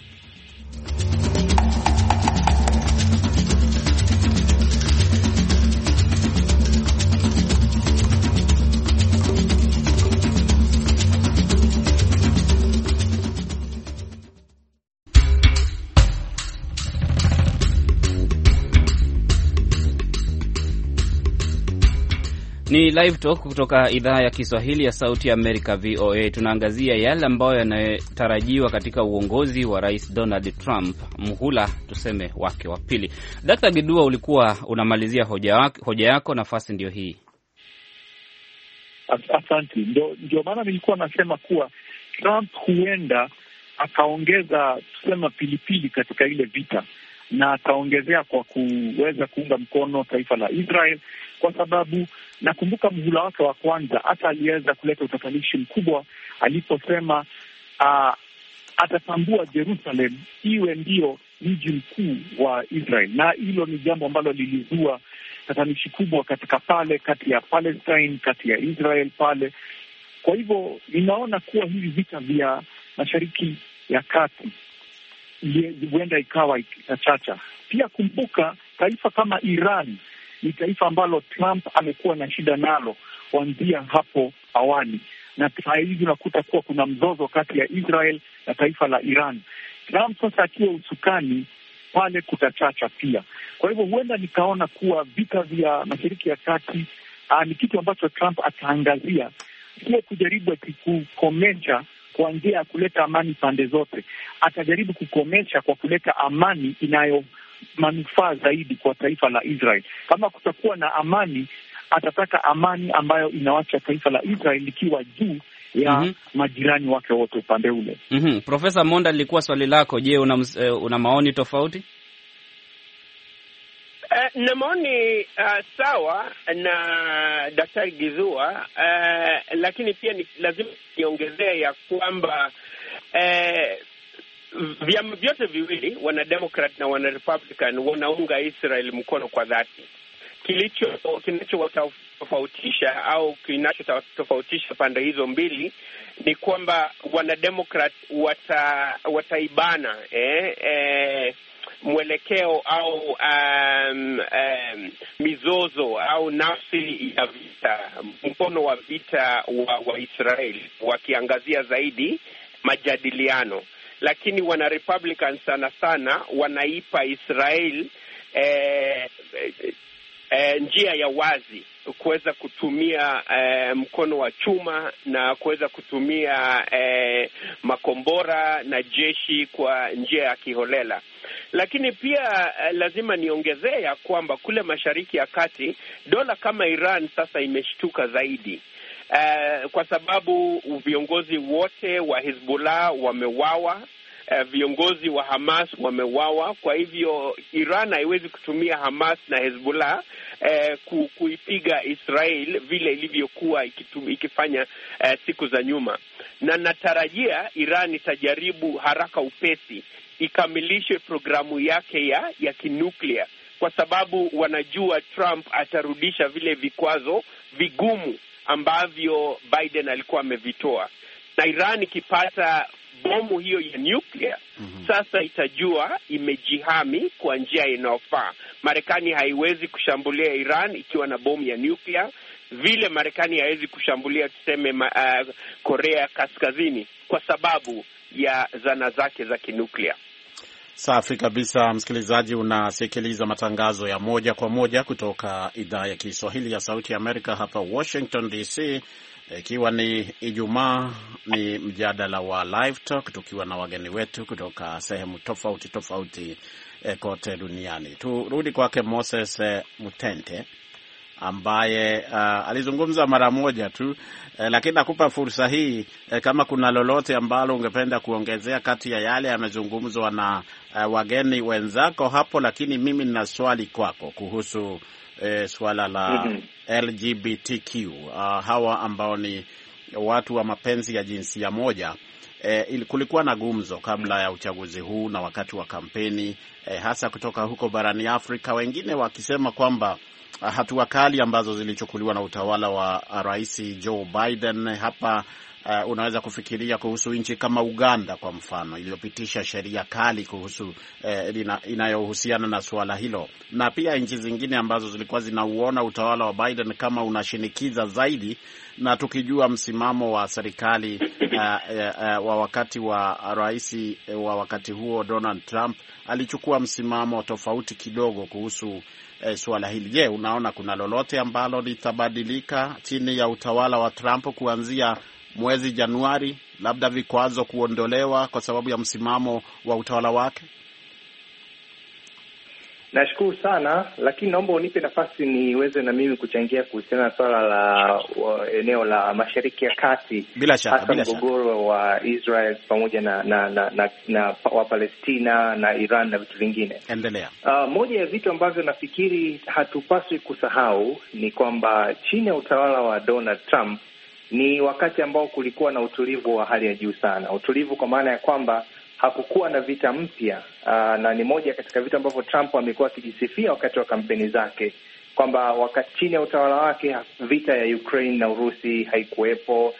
Ni live talk kutoka idhaa ya Kiswahili ya Sauti ya Amerika, VOA. Tunaangazia yale ambayo yanatarajiwa katika uongozi wa Rais Donald Trump, muhula tuseme wake wa pili. Dr. Gidua, ulikuwa unamalizia hoja yako, nafasi ndio hii. Asante. Ndio maana nilikuwa nasema kuwa Trump huenda akaongeza tusema pilipili katika ile vita, na akaongezea kwa kuweza kuunga mkono taifa la Israel, kwa sababu nakumbuka mhula wake wa kwanza hata aliweza kuleta utatanishi mkubwa aliposema atatambua Jerusalem iwe ndio mji mkuu wa Israel, na hilo ni jambo ambalo lilizua tatanishi kubwa katika pale kati ya Palestine, kati ya Israel pale. Kwa hivyo ninaona kuwa hivi vita vya Mashariki ya Kati huenda ikawa itachacha. Pia kumbuka, taifa kama Iran ni taifa ambalo Trump amekuwa na shida nalo kuanzia hapo awali, na saa hizi unakuta kuwa kuna mzozo kati ya Israel na taifa la Iran. Trump sasa akiwa usukani pale kutachacha pia. Kwa hivyo huenda nikaona kuwa vita vya Mashariki ya Kati ni kitu ambacho Trump ataangazia, sio kujaribu kukomesha kwa njia ya kuleta amani pande zote. Atajaribu kukomesha kwa kuleta amani inayo manufaa zaidi kwa taifa la Israel. Kama kutakuwa na amani, atataka amani ambayo inawacha taifa la Israel likiwa juu ya majirani wake wote upande ule. Profesa Monda, lilikuwa swali lako. Je, una maoni tofauti? Na maoni sawa na Daktari Gidua, lakini pia lazima niongezea ya kwamba vyama vyote viwili, wana Democrat na wana Republican, wanaunga Israel mkono kwa dhati. Kinachotofautisha au kinachotofautisha pande hizo mbili ni kwamba wana Democrat wataibana mwelekeo au mizozo au nafsi ya vita, mkono wa vita wa Israel, wakiangazia zaidi majadiliano. Lakini wana Republicans sana wanaipa Israel njia ya wazi kuweza kutumia mkono wa chuma na kuweza kutumia makombora na jeshi kwa njia ya kiholela. Lakini pia lazima niongezee ya kwamba kule Mashariki ya Kati, dola kama Iran sasa imeshtuka zaidi, kwa sababu viongozi wote wa Hezbollah wamewawa, viongozi wa Hamas wamewawa. Kwa hivyo Iran haiwezi kutumia Hamas na Hezbollah kuipiga Israel vile ilivyokuwa ikifanya siku za nyuma, na natarajia Iran itajaribu haraka upesi ikamilishe programu yake ya kinuklia, kwa sababu wanajua Trump atarudisha vile vikwazo vigumu ambavyo Biden alikuwa amevitoa. Na Iran ikipata bomu hiyo ya nuclear, sasa itajua imejihami kwa njia inayofaa. Marekani haiwezi kushambulia Iran ikiwa na bomu ya nuclear, vile Marekani haiwezi kushambulia tuseme Korea Kaskazini kwa sababu ya zana zake za kinuklia. Safi kabisa, msikilizaji, unasikiliza matangazo ya moja kwa moja kutoka idhaa ya Kiswahili ya Sauti ya Amerika hapa Washington DC, ikiwa ni Ijumaa. Ni mjadala wa Live Talk tukiwa na wageni wetu kutoka sehemu tofauti tofauti kote duniani. Turudi kwake Moses Mutente ambaye alizungumza mara moja tu, lakini nakupa fursa hii kama kuna lolote ambalo ungependa kuongezea kati ya yale yamezungumzwa na wageni wenzako hapo. Lakini mimi nina swali kwako kuhusu swala la LGBTQ, hawa ambao ni watu wa mapenzi ya jinsia moja. Kulikuwa na gumzo kabla ya uchaguzi huu na wakati wa kampeni, hasa kutoka huko barani Afrika, wengine wakisema kwamba hatua kali ambazo zilichukuliwa na utawala wa Rais Joe Biden hapa, unaweza kufikiria kuhusu nchi kama Uganda kwa mfano, iliyopitisha sheria kali kuhusu inayohusiana na suala hilo, na pia nchi zingine ambazo zilikuwa zinauona utawala wa Biden kama unashinikiza zaidi, na tukijua msimamo wa serikali wa wakati wa rais wa wakati huo Donald Trump alichukua msimamo tofauti kidogo kuhusu suala hili. Je, unaona kuna lolote ambalo litabadilika chini ya utawala wa Trump kuanzia mwezi Januari, labda vikwazo kuondolewa kwa sababu ya msimamo wa utawala wake? Nashukuru sana, lakini naomba unipe nafasi niweze na mimi kuchangia kuhusiana na swala la eneo la Mashariki ya Kati, bila shaka mgogoro wa Israel pamoja na wa Palestina na Iran na vitu vingine. Endelea. Moja ya vitu ambavyo nafikiri hatupaswi kusahau ni kwamba chini ya utawala wa Donald Trump ni wakati ambao kulikuwa na utulivu wa hali ya juu sana. Utulivu kwa maana ya kwamba hakukuwa na vita mpya, na ni moja katika vitu ambavyo Trump amekuwa akijisifia wakati wa kampeni zake kwamba wakati chini ya utawala wake vita ya Ukraine na Urusi haikuwepo,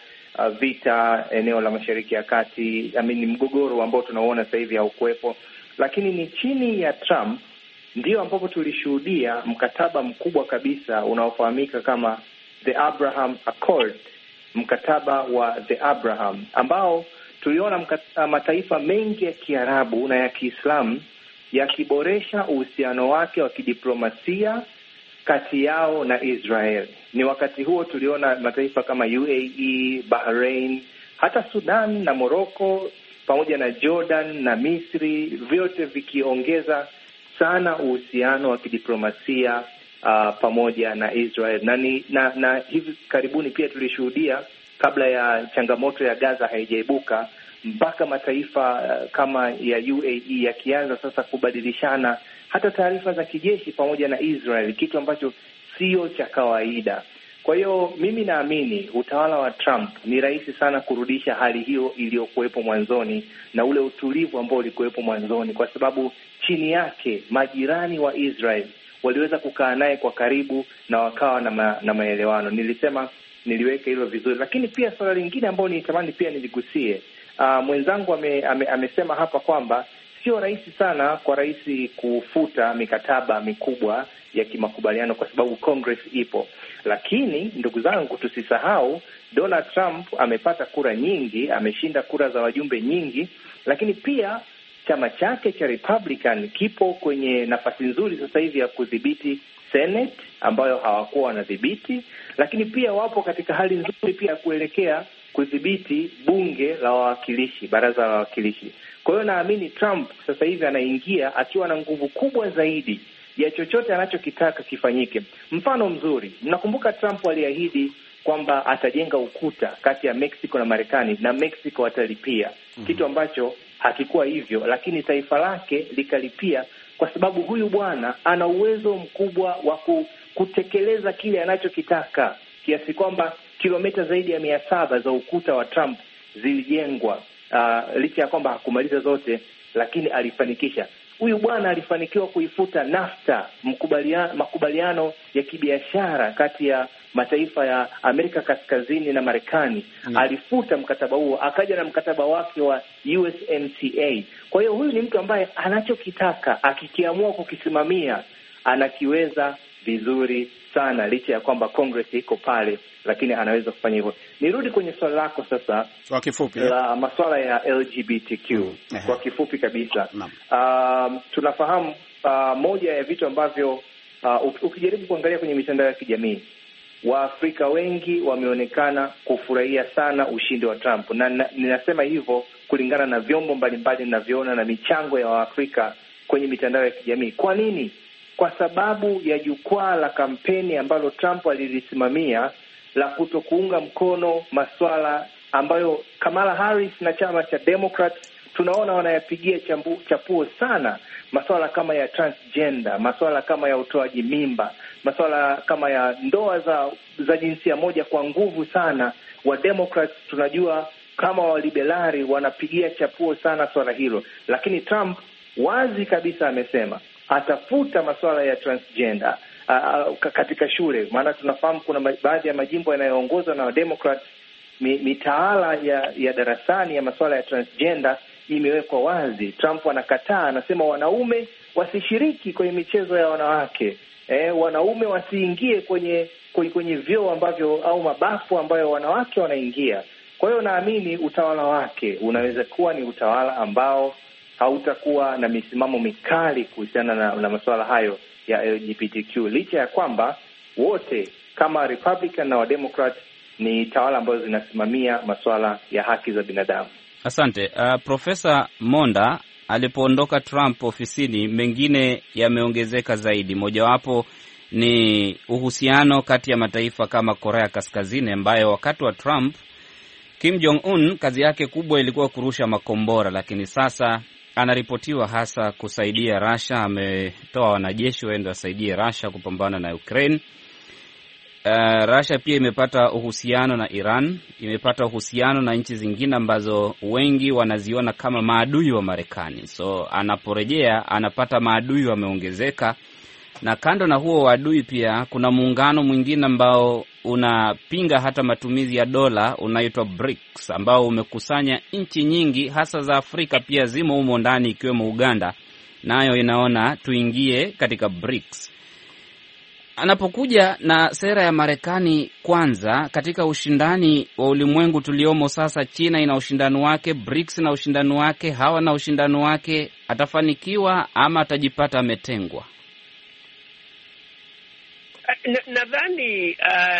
vita eneo la Mashariki ya Kati, mgogoro ambao tunauona sasa hivi haukuwepo. Lakini ni chini ya Trump ndio ambapo tulishuhudia mkataba mkubwa kabisa unaofahamika kama The Abraham Accord, mkataba wa The Abraham, ambao tuliona mataifa mengi ya Kiarabu na ya Kiislamu yakiboresha uhusiano wake wa kidiplomasia kati yao na Israel. Ni wakati huo tuliona mataifa kama UAE, Bahrain, hata Sudan na Morocco pamoja na Jordan na Misri, vyote vikiongeza sana uhusiano wa kidiplomasia pamoja na Israel. Na hivi karibuni pia tulishuhudia, kabla ya changamoto ya Gaza haijaibuka, mpaka mataifa kama ya UAE yakianza sasa kubadilishana hata taarifa za kijeshi pamoja na Israel, kitu ambacho sio cha kawaida. Kwa hiyo mimi naamini utawala wa Trump ni rahisi sana kurudisha hali hiyo iliyokuwepo mwanzoni na ule utulivu ambao ulikuwepo mwanzoni, kwa sababu chini yake majirani wa Israel waliweza kukaa naye kwa karibu na wakawa na maelewano. Niliweka hilo vizuri, lakini pia swala lingine ambalo nitamani pia niligusie, mwenzangu amesema hapa kwamba sio rahisi sana kwa rais kufuta mikataba mikubwa ya kimakubaliano kwa sababu Congress ipo. Lakini ndugu zangu, tusisahau Donald Trump amepata kura nyingi, ameshinda kura za wajumbe nyingi, lakini pia chama chake cha Republican kipo kwenye nafasi nzuri sasa hivi ya kudhibiti Senate ambayo hawakuwa wanadhibiti, lakini pia wapo katika hali nzuri pia kuelekea kudhibiti bunge la wawakilishi, baraza la wawakilishi. Kwa hiyo naamini Trump sasa hivi anaingia akiwa na nguvu kubwa zaidi ya chochote anachokitaka kifanyike. Mfano mzuri, mnakumbuka Trump aliahidi kwamba atajenga ukuta kati ya Mexico na Marekani na Mexico atalipia, kitu ambacho hakikuwa hivyo, lakini taifa lake likalipia kwa sababu huyu bwana ana uwezo mkubwa wa kutekeleza kile anachokitaka, kiasi kwamba kilomita zaidi ya 700 za ukuta wa Trump zilijengwa, licha ya kwamba hakumaliza zote, lakini alifanikisha. Huyu bwana alifanikiwa kuifuta NAFTA, makubaliano ya kibiashara kati ya mataifa ya Amerika Kaskazini na Marekani. Alifuta mkataba huo, akaja na mkataba wake wa USMCA. Kwa hiyo huyu ni mtu ambaye anachokitaka akikiamua kukisimamia anakiweza vizuri sana, licha ya kwamba Congress iko pale, lakini anaweza kufanya hivyo. Nirudi kwenye swali lako sasa, kwa kifupi, la masuala ya LGBTQ. Kwa kifupi kabisa, tunafahamu moja ya vitu ambavyo ukijaribu kuangalia kwenye mitandao ya kijamii, Waafrika wengi wameonekana kufurahia sana ushindi wa Trump, na ninasema hivyo kulingana na vyombo mbalimbali ninavyoona na michango ya Waafrika kwenye mitandao ya kijamii. Kwa nini? Kwa sababu ya jukwaa la kampeni ambalo Trump alilisimamia la kutokuunga mkono masuala ambayo Kamala Harris na chama cha Democrat tunaona wanayapigia chapuo sana, masuala kama ya transgender, masuala kama ya utoaji mimba, masuala kama ya ndoa za jinsia moja kwa nguvu sana. Wa Democrats tunajua kama waliberali wanapigia chapuo sana swala hilo, lakini Trump wazi kabisa amesema atafuta masuala ya transgender katika shule. Maana tunafahamu kuna baadhi ya majimbo yanayoongozwa na Democrat, mitaala ya darasani ya masuala ya transgender imewekwa wazi. Trump anakataa, anasema wanaume wasishiriki kwenye michezo ya wanawake, wanaume wasiingie kwenye vyoo ambavyo au mabafu ambayo wanawake wanaingia. Kwa hiyo naamini utawala wake unaweza kuwa ni utawala ambao hautakuwa na misimamo mikali kuhusiana na masuala hayo ya LGBTQ, licha ya kwamba wote kama Republican na Wademokrat ni tawala ambazo zinasimamia masuala ya haki za binadamu. Asante. Profesa Monda, alipoondoka Trump ofisini, mengine yameongezeka zaidi. Mojawapo ni uhusiano kati ya mataifa kama Korea Kaskazini, ambayo wakati wa Trump Kim Jong-un kazi yake kubwa ilikuwa kurusha makombora, lakini sasa anaripotiwa hasa kusaidia Russia. Ametoa wanajeshi waende wasaidie Russia kupambana na Ukraine. Russia pia imepata uhusiano na Iran, imepata uhusiano na nchi zingine ambazo wengi wanaziona kama maadui wa Marekani. So anaporejea anapata maadui wameongezeka, na kando na huo maadui pia kuna muungano mwingine ambao unapinga hata matumizi ya dola unaitwa BRICS, ambao umekusanya nchi nyingi hasa za Afrika pia zimo humo ndani, ikiwemo Uganda, nayo inaona tuingie katika BRICS. Anapokuja na sera ya Marekani kwanza katika ushindani wa ulimwengu tuliomo sasa, China ina ushindani wake, BRICS na ushindani wake, hawa na ushindani wake, atafanikiwa ama atajipata ametengwa? Nadhani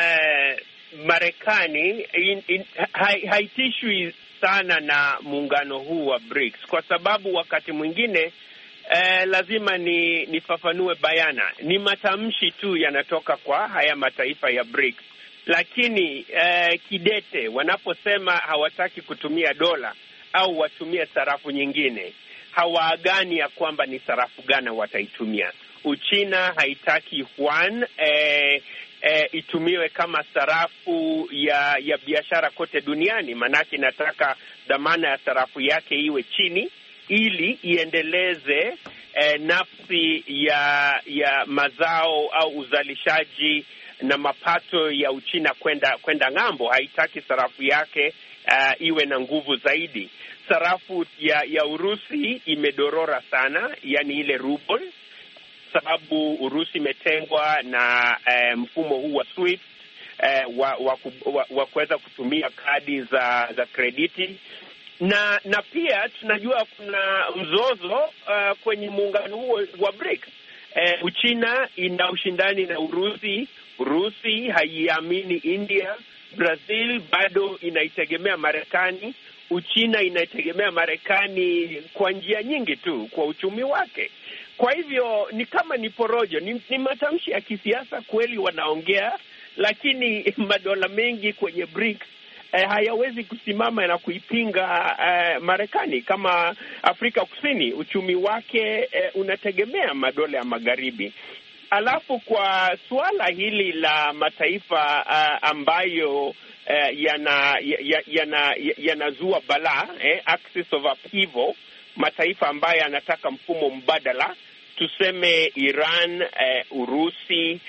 Marekani haitishwi sana na muungano huu wa BRICS, kwa sababu wakati mwingine lazima nifafanue bayana, ni matamshi tu yanatoka kwa haya mataifa ya BRICS, lakini kidete wanaposema hawataki kutumia dola au watumie sarafu nyingine, hawaagani ya kwamba ni sarafu gani wataitumia. Uchina haitaki yuan itumiwe kama sarafu ya biashara kote duniani, manake inataka dhamana ya sarafu yake iwe chini ili iendeleze nafsi ya mazao au uzalishaji na mapato ya Uchina kwenda ng'ambo. Haitaki sarafu yake iwe na nguvu zaidi. Sarafu ya Urusi imedorora sana, yani ile ruble, sababu Urusi imetengwa na mfumo huu wa SWIFT wa kuweza kutumia kadi za krediti, na pia tunajua kuna mzozo kwenye muungano huo wa BRICS. Uchina ina ushindani na Urusi, Urusi haiamini India, Brazil bado inaitegemea Marekani, Uchina inaitegemea Marekani kwa njia nyingi tu kwa uchumi wake. Kwa hivyo ni kama ni porojo, ni matamshi ya kisiasa kweli wanaongea, lakini madola mengi kwenye BRICS hayawezi kusimama na kuipinga Marekani. Kama Afrika Kusini, uchumi wake unategemea madola ya magharibi. Alafu kwa suala hili la mataifa ambayo yanazua balaa, axis of upheaval, mataifa ambayo yanataka mfumo mbadala, tuseme Iran, Urusi,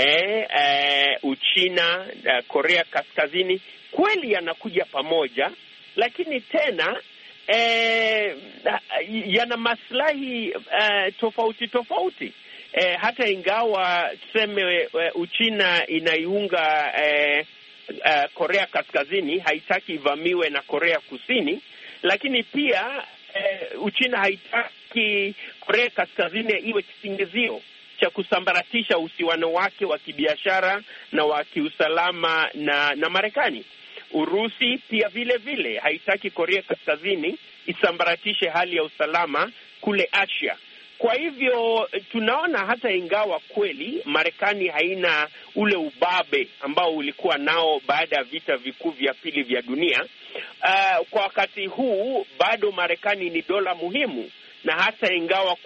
Uchina, Korea Kaskazini, kweli yanakuja pamoja, lakini tena yana maslahi tofauti. hata ingawa tuseme Uchina inaiunga Korea Kaskazini, haitaki ivamiwe na Korea Kusini, lakini pia Uchina haitaki Korea Kaskazini iwe kisingizio cha kusambaratisha uhusiano wake wa kibiashara na wa kiusalama na Marekani. Urusi pia vile vile haitaki Korea Kaskazini isambaratishe hali ya usalama kule Asia. Kwa hivyo tunaona hata ingawa kweli Marekani haina ule ubabe ambao ulikuwa nao baada ya vita vikuu vya pili vya dunia, kwa wakati huu bado Marekani ni dola muhimu, na hata ingawa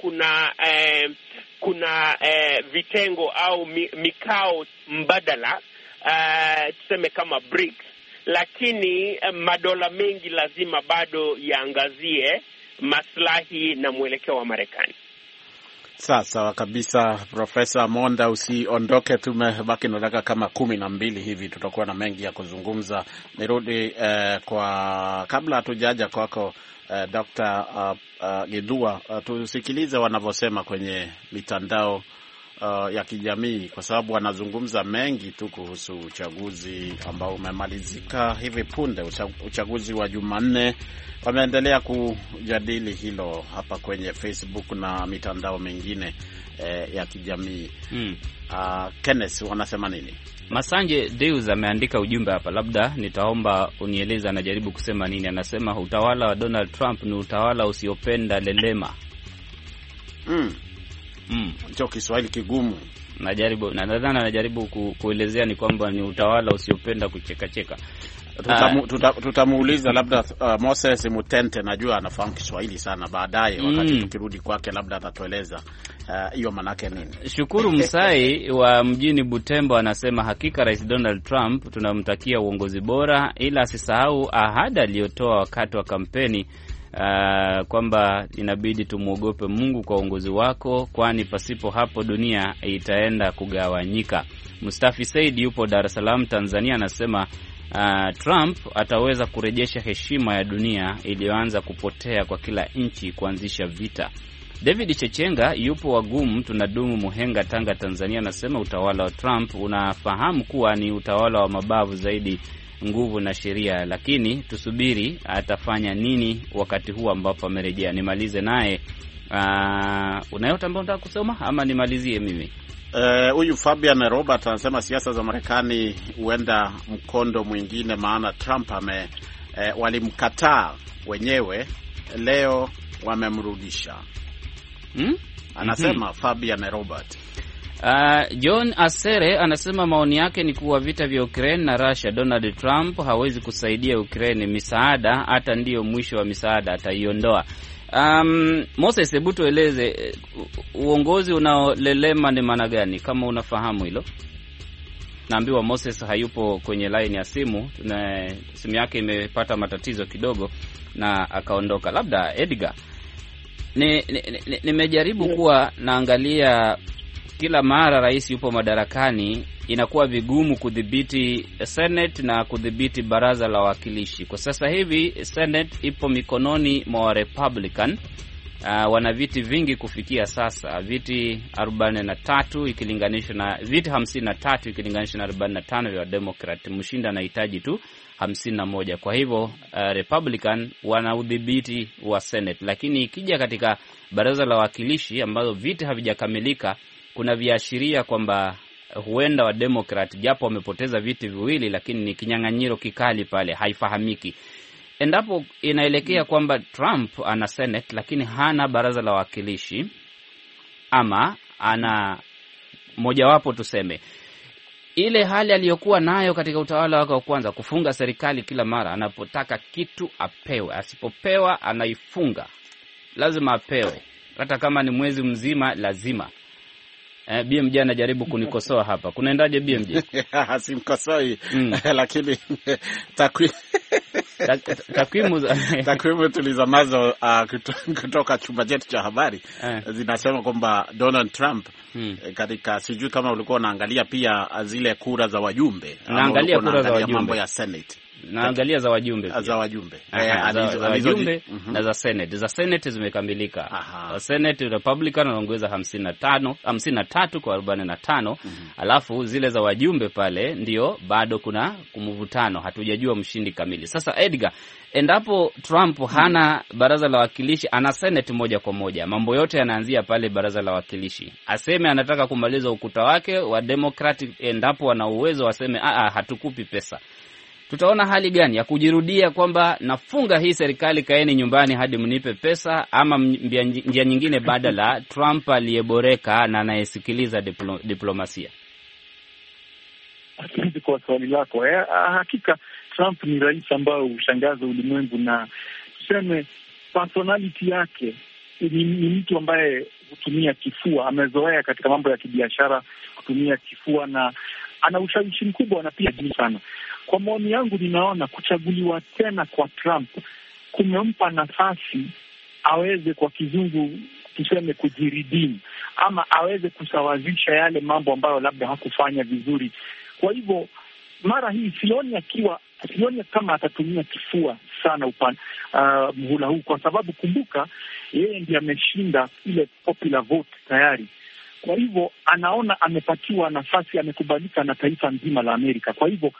kuna vitengo au mikao mbadala tuseme kama BRICS, lakini madola mengi lazima bado yaangazie maslahi na mwelekeo wa Marekani. Sawa kabisa, Profesa Monda, usiondoke, tumebaki na dakika kama 12 hivi, tutakuwa na mengi ya kuzungumza. Nirudi kwa kabla hatujaja kwako Dr. Gidua, tusikilize wanavyosema kwenye mitandao ya kijamii, kwa sababu wanazungumza mengi tu kuhusu uchaguzi ambao umemalizika hivi punde, uchaguzi wa Jumanne. Wameendelea kujadili hilo hapa kwenye Facebook na mitandao mingine ya kijamii. Kenneth, wanasema nini? Masanje Deus ameandika ujumbe hapa, labda nitaomba unieleza anajaribu kusema nini. Anasema utawala wa Donald Trump ni utawala usiopenda lelema. Hicho Kiswahili kigumu. Nadhani anajaribu kuelezea ni kwamba ni utawala usiopenda kuchekacheka. Tutamuuliza labda Moses Mutente, najua anafahamu Kiswahili sana, baadaye wakati tukirudi kwake labda atatueleza hiyo manake nini. Shukuru Msai wa mjini Butembo anasema hakika Rais Donald Trump tunamtakia uongozi bora, ila asisahau ahadi aliyotoa wakati wa kampeni kwamba inabidi tumuogope Mungu kwa uongozi wako, kwani pasipo hapo dunia itaenda kugawanyika. Mustafi Said yupo Dar es Salaam, Tanzania, anasema Trump ataweza kurejesha heshima ya dunia iliyoanza kupotea kwa kila nchi kuanzisha vita. David Chechenga yupo Wagumu tunadumu Muhenga, Tanga, Tanzania, anasema utawala wa Trump unafahamu kuwa ni utawala wa mabavu zaidi, nguvu na sheria, lakini tusubiri atafanya nini wakati huu ambapo amerejea. Nimalize naye unayota ambao nataka kusoma ama nimalizie mimi? Huyu Fabian Robert anasema siasa za Marekani huenda mkondo mwingine, maana Trump walimkataa wenyewe, leo wamemrudisha. Anasema Fabian Robert. John Asere anasema maoni yake ni kuwa vita vya Ukraine na Russia, Donald Trump hawezi kusaidia Ukraine misaada, hata ndiyo mwisho wa misaada ataiondoa. Moses, hebu tueleze uongozi unaolelema ni maana gani, kama unafahamu hilo? Naambiwa Moses hayupo kwenye line ya simu, simu yake imepata matatizo kidogo na akaondoka. Labda Edgar, nimejaribu kuwa naangalia kila mara rais yupo madarakani inakuwa vigumu kudhibiti Senate na kudhibiti baraza la wawakilishi. Kwa sasa hivi Senate ipo mikononi mwa Republican. Wana viti vingi kufikia sasa, viti 43 ikilinganishwa na viti 53 ikilinganishwa na 45 vya Democrat. Mshinda anahitaji tu 51. Kwa hivyo Republican wana udhibiti wa Senate, lakini ikija katika baraza la wawakilishi ambazo viti havijakamilika, kuna viashiria kwamba huenda wa Democrat, japo wamepoteza viti viwili, lakini ni kinyang'anyiro kikali pale, haifahamiki. Endapo inaelekea kwamba Trump ana Senate lakini hana baraza la wawakilishi, ama ana mojawapo, tuseme ile hali aliyokuwa nayo katika utawala wake wa kwanza, kufunga serikali kila mara, anapotaka kitu apewe, asipopewa anaifunga, lazima apewe, hata kama ni mwezi mzima lazima. BMJ anajaribu kunikosoa hapa. Kunaendaje BMJ? Simkosoi, lakini takwimu tulizonazo kutoka chumba chetu cha habari zinasema kwamba Donald Trump katika, sijui kama ulikuwa unaangalia pia zile kura za wajumbe, naangalia kura za wajumbe, mambo ya Senate. naangalia za wajumbe pia. Za wajumbe. Za wajumbe na za Senate. Za Senate zimekamilika. Za Senate Republican wanaongeza 53 kwa 45. Alafu zile za wajumbe pale ndio bado kuna kumvutano, hatujajua mshindi kamili. Sasa Edgar, endapo Trump hana baraza la wakilishi, ana Senate moja kwa moja, mambo yote yanaanzia pale baraza la wakilishi. Aseme anataka kumaliza ukuta wake wa Democratic, endapo wana uwezo waseme hatukupi pesa. Tutaona hali gani ya kujirudia kwamba nafunga hii serikali, kaeni nyumbani hadi mnipe pesa, ama njia nyingine badala Trump aliyeboreka na anayesikiliza diplomasia? Asante kwa swali lako. Hakika Trump ni rais ambao hushangaza ulimwengu, na tuseme personality yake ni mtu ambaye hutumia kifua. Amezoea katika mambo ya kibiashara kutumia kifua na ana ushawishi mkubwa na pia juu sana. Kwa maoni yangu, ninaona kuchaguliwa tena kwa Trump kumempa nafasi aweze, kwa kizungu tuseme, kujiridimu, ama aweze kusawazisha yale mambo ambayo labda hakufanya vizuri. Kwa hivyo mara hii sioni kama atatumia kifua sana mhula huu, kwa sababu kumbuka, yeye ndiye ameshinda ile popular vote tayari. Kwa hivyo anaona amepatiwa nafasi, amekubalika na taifa nzima la Amerika. Kwa hivyo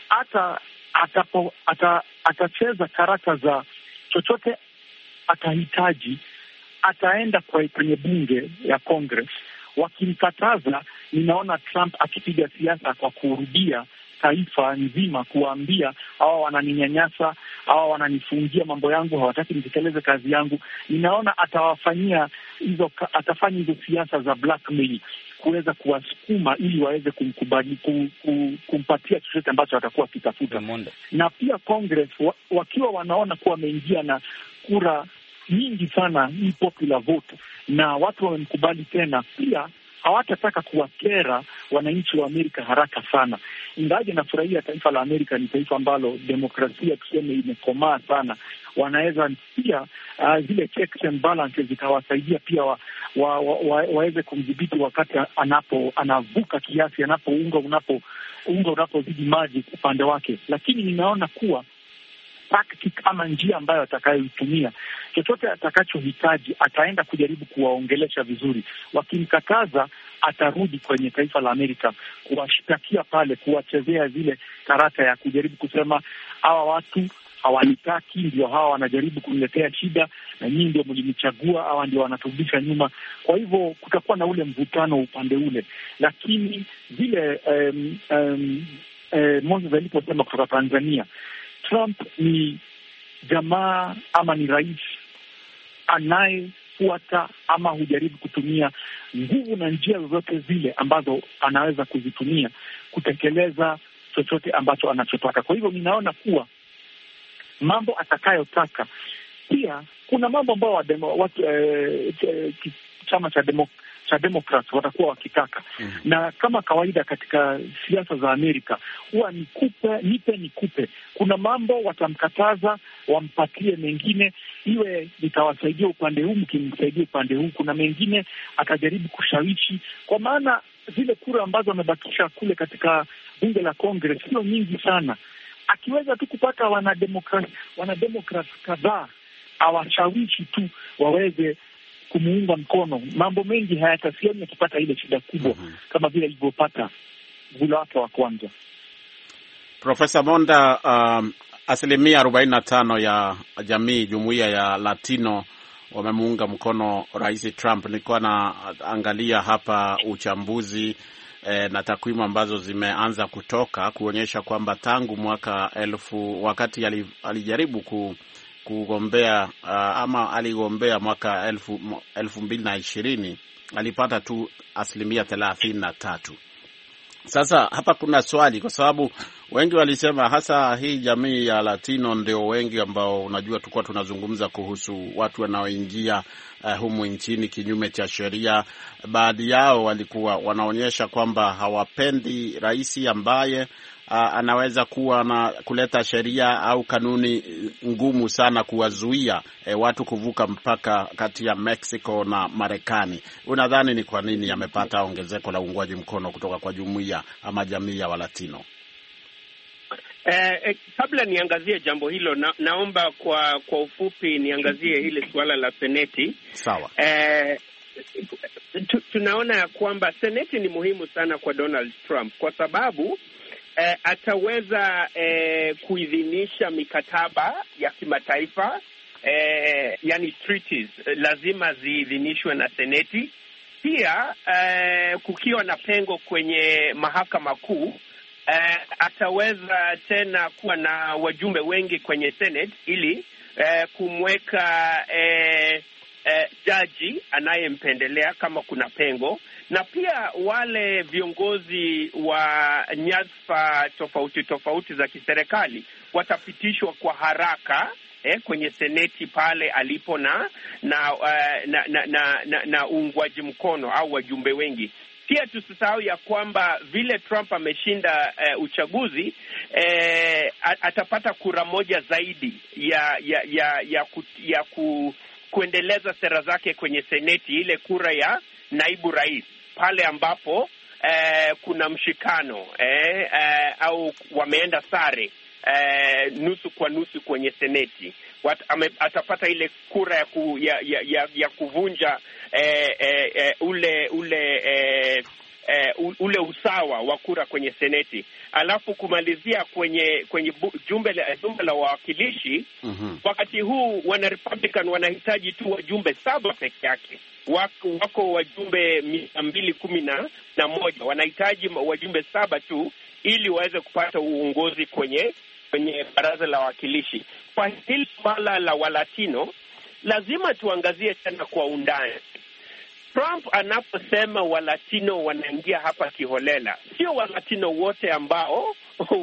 atacheza karata za chochote atahitaji, ataenda kwenye bunge ya Congress. Wakimkataza, ninaona Trump akipiga siasa kwa kurudia taifa nzima, kuwaambia hawa wananinyanyasa, hawa wananifungia mambo yangu, hawataki nitekeleze kazi yangu. Ninaona atafanya hizo siasa za blackmail kuweza kuwasukuma ili waweze kumkubali, kumpatia chochote ambacho atakuwa akitafuta. Na pia Congress wakiwa wanaona kuwa wameingia na kura nyingi sana, hii popular vote, na watu wamemkubali tena, pia hawatataka kuwakera wananchi wa Amerika haraka sana. Ingaje nafurahia taifa la Amerika ni taifa ambalo demokrasia tuseme imekomaa sana. Wanaweza pia zile checks and balances zikawasaidia pia waweze kumdhibiti wakati anavuka kiasi, unapozidi maji upande wake. Lakini ninaona kuwa tactic ama njia ambayo atakayoitumia, chochote atakachohitaji ataenda kujaribu kuwaongelesha vizuri. Wakimkataza, atarudi kwenye taifa la Amerika kuwashtakia pale, kuwachezea zile karata ya kujaribu kusema hawa watu hawanitaki, ndio hawa wanajaribu kuniletea shida, na nyinyi ndio mlinichagua, hawa ndio wanaturudisha nyuma. Kwa hivyo kutakuwa na ule mvutano upande ule. Lakini vile Moses aliposema kutoka Tanzania, Trump ni jamaa ama ni rais anayefuata ama hujaribu kutumia nguvu na njia zozote zile ambazo anaweza kuzitumia kutekeleza chochote ambacho anachotaka. Kwa hivyo ninaona kuwa mambo atakayotaka, pia kuna mambo ambayo chama cha Democrats watakuwa wakitaka. Na kama kawaida katika siasa za Amerika huwa nikupe. Kuna mambo watamkataza, wampatie mengine, iwe nitawasaidia upande huu, mkimsaidia upande huu. Kuna mengine atajaribu kushawishi, kwa maana zile kura ambazo amebakisha kule katika bunge la Congress sio nyingi sana. Akiweza tu kupata wanademokrat kadhaa, awashawishi tu waweze kumuunga mkono, mambo mengi hayatasioni akipata ile shida kubwa kama vile ilivyopata gula wake wa kwanza. Profesa Monda, 45% ya jumuiya ya Latino wamemuunga mkono Rais Trump. Nilikuwa naangalia hapa uchambuzi na takwimu ambazo zimeanza kutoka kuonyesha kwamba tangu mwaka wakati alijaribu kugombea ama aligombea mwaka 2020 alipata tu 33%. Sasa hapa kuna swali, kwa sababu wengi walisema, hasa hii jamii ya Latino ndio wengi ambao, unajua, tulikuwa tunazungumza kuhusu watu wanaoingia humu nchini kinyume cha sheria. Baadhi yao walikuwa wanaonyesha kwamba hawapendi rais ambaye anaweza kuwa na kuleta sheria au kanuni ngumu sana kuwazuia watu kuvuka mpaka kati ya Mexico na Marekani. Unadhani ni kwa nini amepata ongezeko la uungwaji mkono kutoka kwa jumuiya ama jamii ya Walatino? Kabla niangazie jambo hilo, naomba kwa ufupi niangazie hili suala la seneti. Sawa. Tunaona ya kwamba seneti ni muhimu sana kwa Donald Trump kwa sababu ataweza kuidhinisha mikataba ya kimataifa, yani treaties lazima ziidhinishwe na seneti. Pia kukiwa na pengo kwenye mahakama kuu, ataweza tena kuwa na wajumbe wengi kwenye Senate ili kumweka jaji anayempendelea kama kuna pengo, na pia wale viongozi wa nyadhifa tofauti za kiserikali watapitishwa kwa haraka kwenye seneti pale alipo na uungwaji mkono au wajumbe wengi. Pia tusisahau ya kwamba vile Trump ameshinda uchaguzi, atapata kura moja zaidi ya kuendeleza sera zake kwenye seneti, ile kura ya naibu rais, pale ambapo kuna mshikano au wameenda sare nusu kwa nusu kwenye seneti. Atapata ile kura ya kuvunja ule usawa wa kura kwenye seneti. Alafu kumalizia kwenye jumbe la wawakilishi. Wakati huu wana Republican wanahitaji tu wajumbe 7 peke yake. Wako wajumbe 211, wanahitaji wajumbe 7 tu ili waweze kupata uongozi kwenye baraza la wawakilishi. Kwa hili swala la Walatino lazima tuangazie tena kwa undani. Trump anaposema Walatino wanaingia hapa kiholela, sio Walatino wote ambao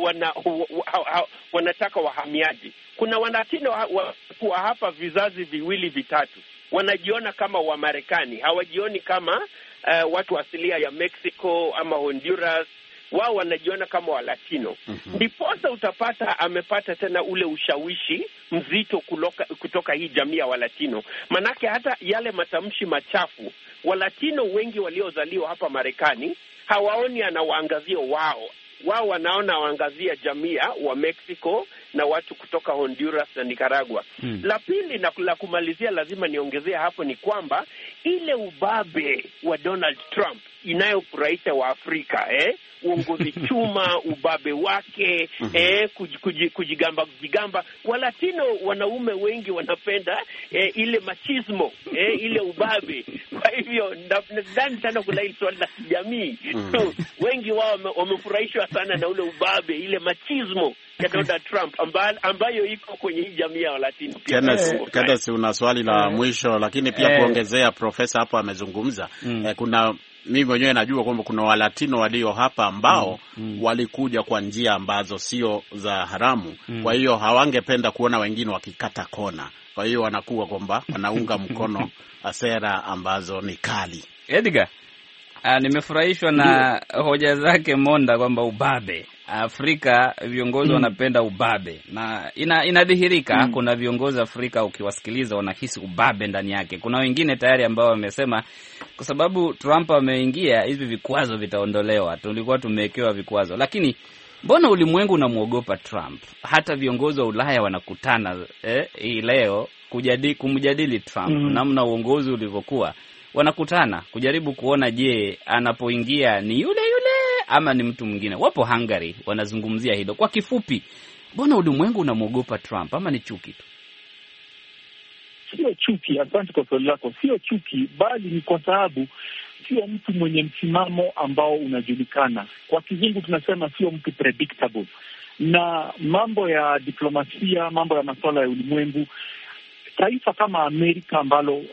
wanataka wahamiaji. Kuna Walatino wa hapa vizazi viwili vitatu, wanajiona kama Wamarekani, hawajioni kama watu asilia ya Mexico ama Honduras. Wao wanajiona kama Walatino. Ndiposa utapata amepata tena ule ushawishi mzito kutoka hii jamii ya Walatino. Manake hata yale matamshi machafu, Walatino wengi waliozaliwa hapa Marekani hawaoni anawaangazia wao wanaona waangazia jamii wa Mexico na watu kutoka Honduras na Nicaragua. La pili na la kumalizia lazima niongezea hapo ni kwamba ile ubabe wa Donald Trump inayofurahisha wa Afrika, uongozi chuma, ubabe wake, kujigamba. Walatino wanaume wengi wanapenda ile machismo, ile ubabe. Kwa hivyo nadhani sana kuna ile swala la kijamii. Wengi wao wamefurahishwa sana na ule ubabe, ile machismo ya Donald Trump ambayo iko kwenye hii jamii ya Walatino. Kenneth, una swali la mwisho, lakini pia kuongezea, profesa hapo amezungumza. Kuna mimi mwenyewe najua kwamba kuna Walatino walio hapa ambao walikuja kwa njia ambazo sio za haramu. Kwa hiyo hawangependa kuona wengine wakikata kona. Kwa hiyo wanakuwa kwamba wanaunga mkono sera ambazo ni kali. Edgar, nimefurahishwa na hoja zake Monda kwamba ubabe Afrika, viongozi wanapenda ubabe, na inadhihirika. Kuna viongozi Afrika ukiwasikiliza wanahisi ubabe ndani yake. Kuna wengine tayari ambao wamesema kwa sababu Trump ameingia hivi vikwazo vitaondolewa. Tulikuwa tumewekewa vikwazo, lakini mbona ulimwengu unamuogopa Trump? Hata viongozi wa Ulaya wanakutana hii leo kumjadili Trump, namna uongozi ulivyokuwa. Wanakutana kujaribu kuona je, anapoingia ni yule ama ni mtu mwingine. Wapo Hungary wanazungumzia hilo. Kwa kifupi, mbona ulimwengu unamuogopa Trump ama ni chuki tu? Sio chuki, asante kwa swali lako. Sio chuki, bali ni kwa sababu sio mtu mwenye msimamo ambao unajulikana. Kwa kizungu tunasema sio mtu predictable. Na mambo ya diplomasia, mambo ya masuala ya ulimwengu, taifa kama Amerika ambalo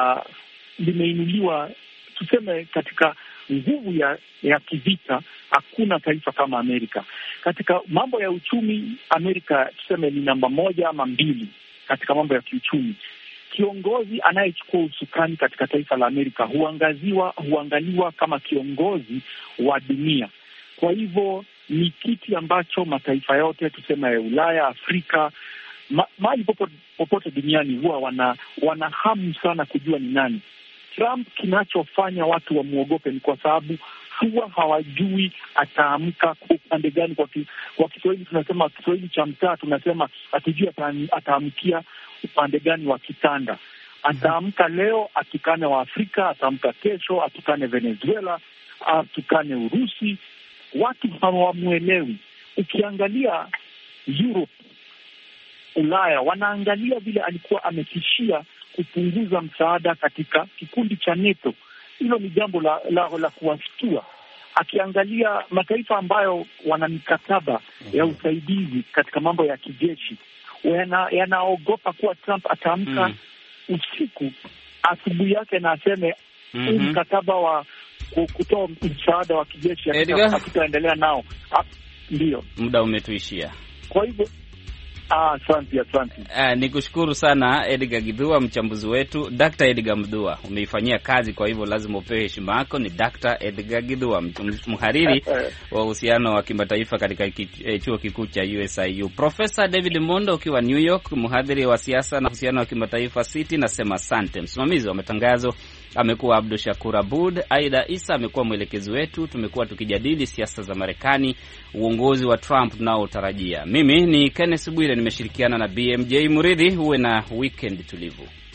limeinuliwa tuseme katika nguvu ya kivita, hakuna taifa kama Amerika. Katika mambo ya uchumi, Amerika tuseme ni namba 1 ama 2 katika mambo ya kiuchumi. Kiongozi anayechukua usukani katika taifa la Amerika huangaliwa kama kiongozi wa dunia. Kwa hivyo ni kiti ambacho mataifa yote tuseme ya Ulaya, Afrika, mahali popote duniani huwa wana hamu sana kujua ni nani. Trump kinachofanya watu wamuogope ni kwa sababu huwa hawajui ataamka kwa upande gani. Kwa Kiswahili tunasema, Kiswahili cha mtaa tunasema hatujui ataamkia upande gani wa kitanda. Ataamka leo atukane wa Afrika, ataamka kesho atukane Venezuela, atukane Urusi. Watu hawamwelewi. Ukiangalia Europe, Ulaya, wanaangalia vile alikuwa ametishia kupunguza msaada katika kikundi cha NATO. Hilo ni jambo la kuwashtua. Akiangalia mataifa ambayo wana mikataba ya usaidizi katika mambo ya kijeshi, yanaogopa kuwa Trump ataamka usiku, asubuhi yake na aseme mkataba wa kutoa msaada wa kijeshi hatutaendelea nao. Ndio muda umetuishia, kwa hivyo asante. Nikushukuru sana Edgar Githua, mchambuzi wetu. Dr. Edgar Mdhua, umeifanyia kazi, kwa hivyo lazima upewe heshima yako. Ni Dr. Edgar Githua, mhariri wa uhusiano wa kimataifa katika chuo kikuu cha USIU. Profesa David Mondo ukiwa New York, mhadhiri wa siasa na uhusiano wa kimataifa City, nasema asante. Msimamizi wa matangazo amekuwa Abdul Shakur Abud. Aida Isa amekuwa mwelekezi wetu. Tumekuwa tukijadili siasa za Marekani, uongozi wa Trump tunaotarajia. Mimi ni Kenneth Bwire, nimeshirikiana na BMJ Muridhi. Uwe na weekend tulivu.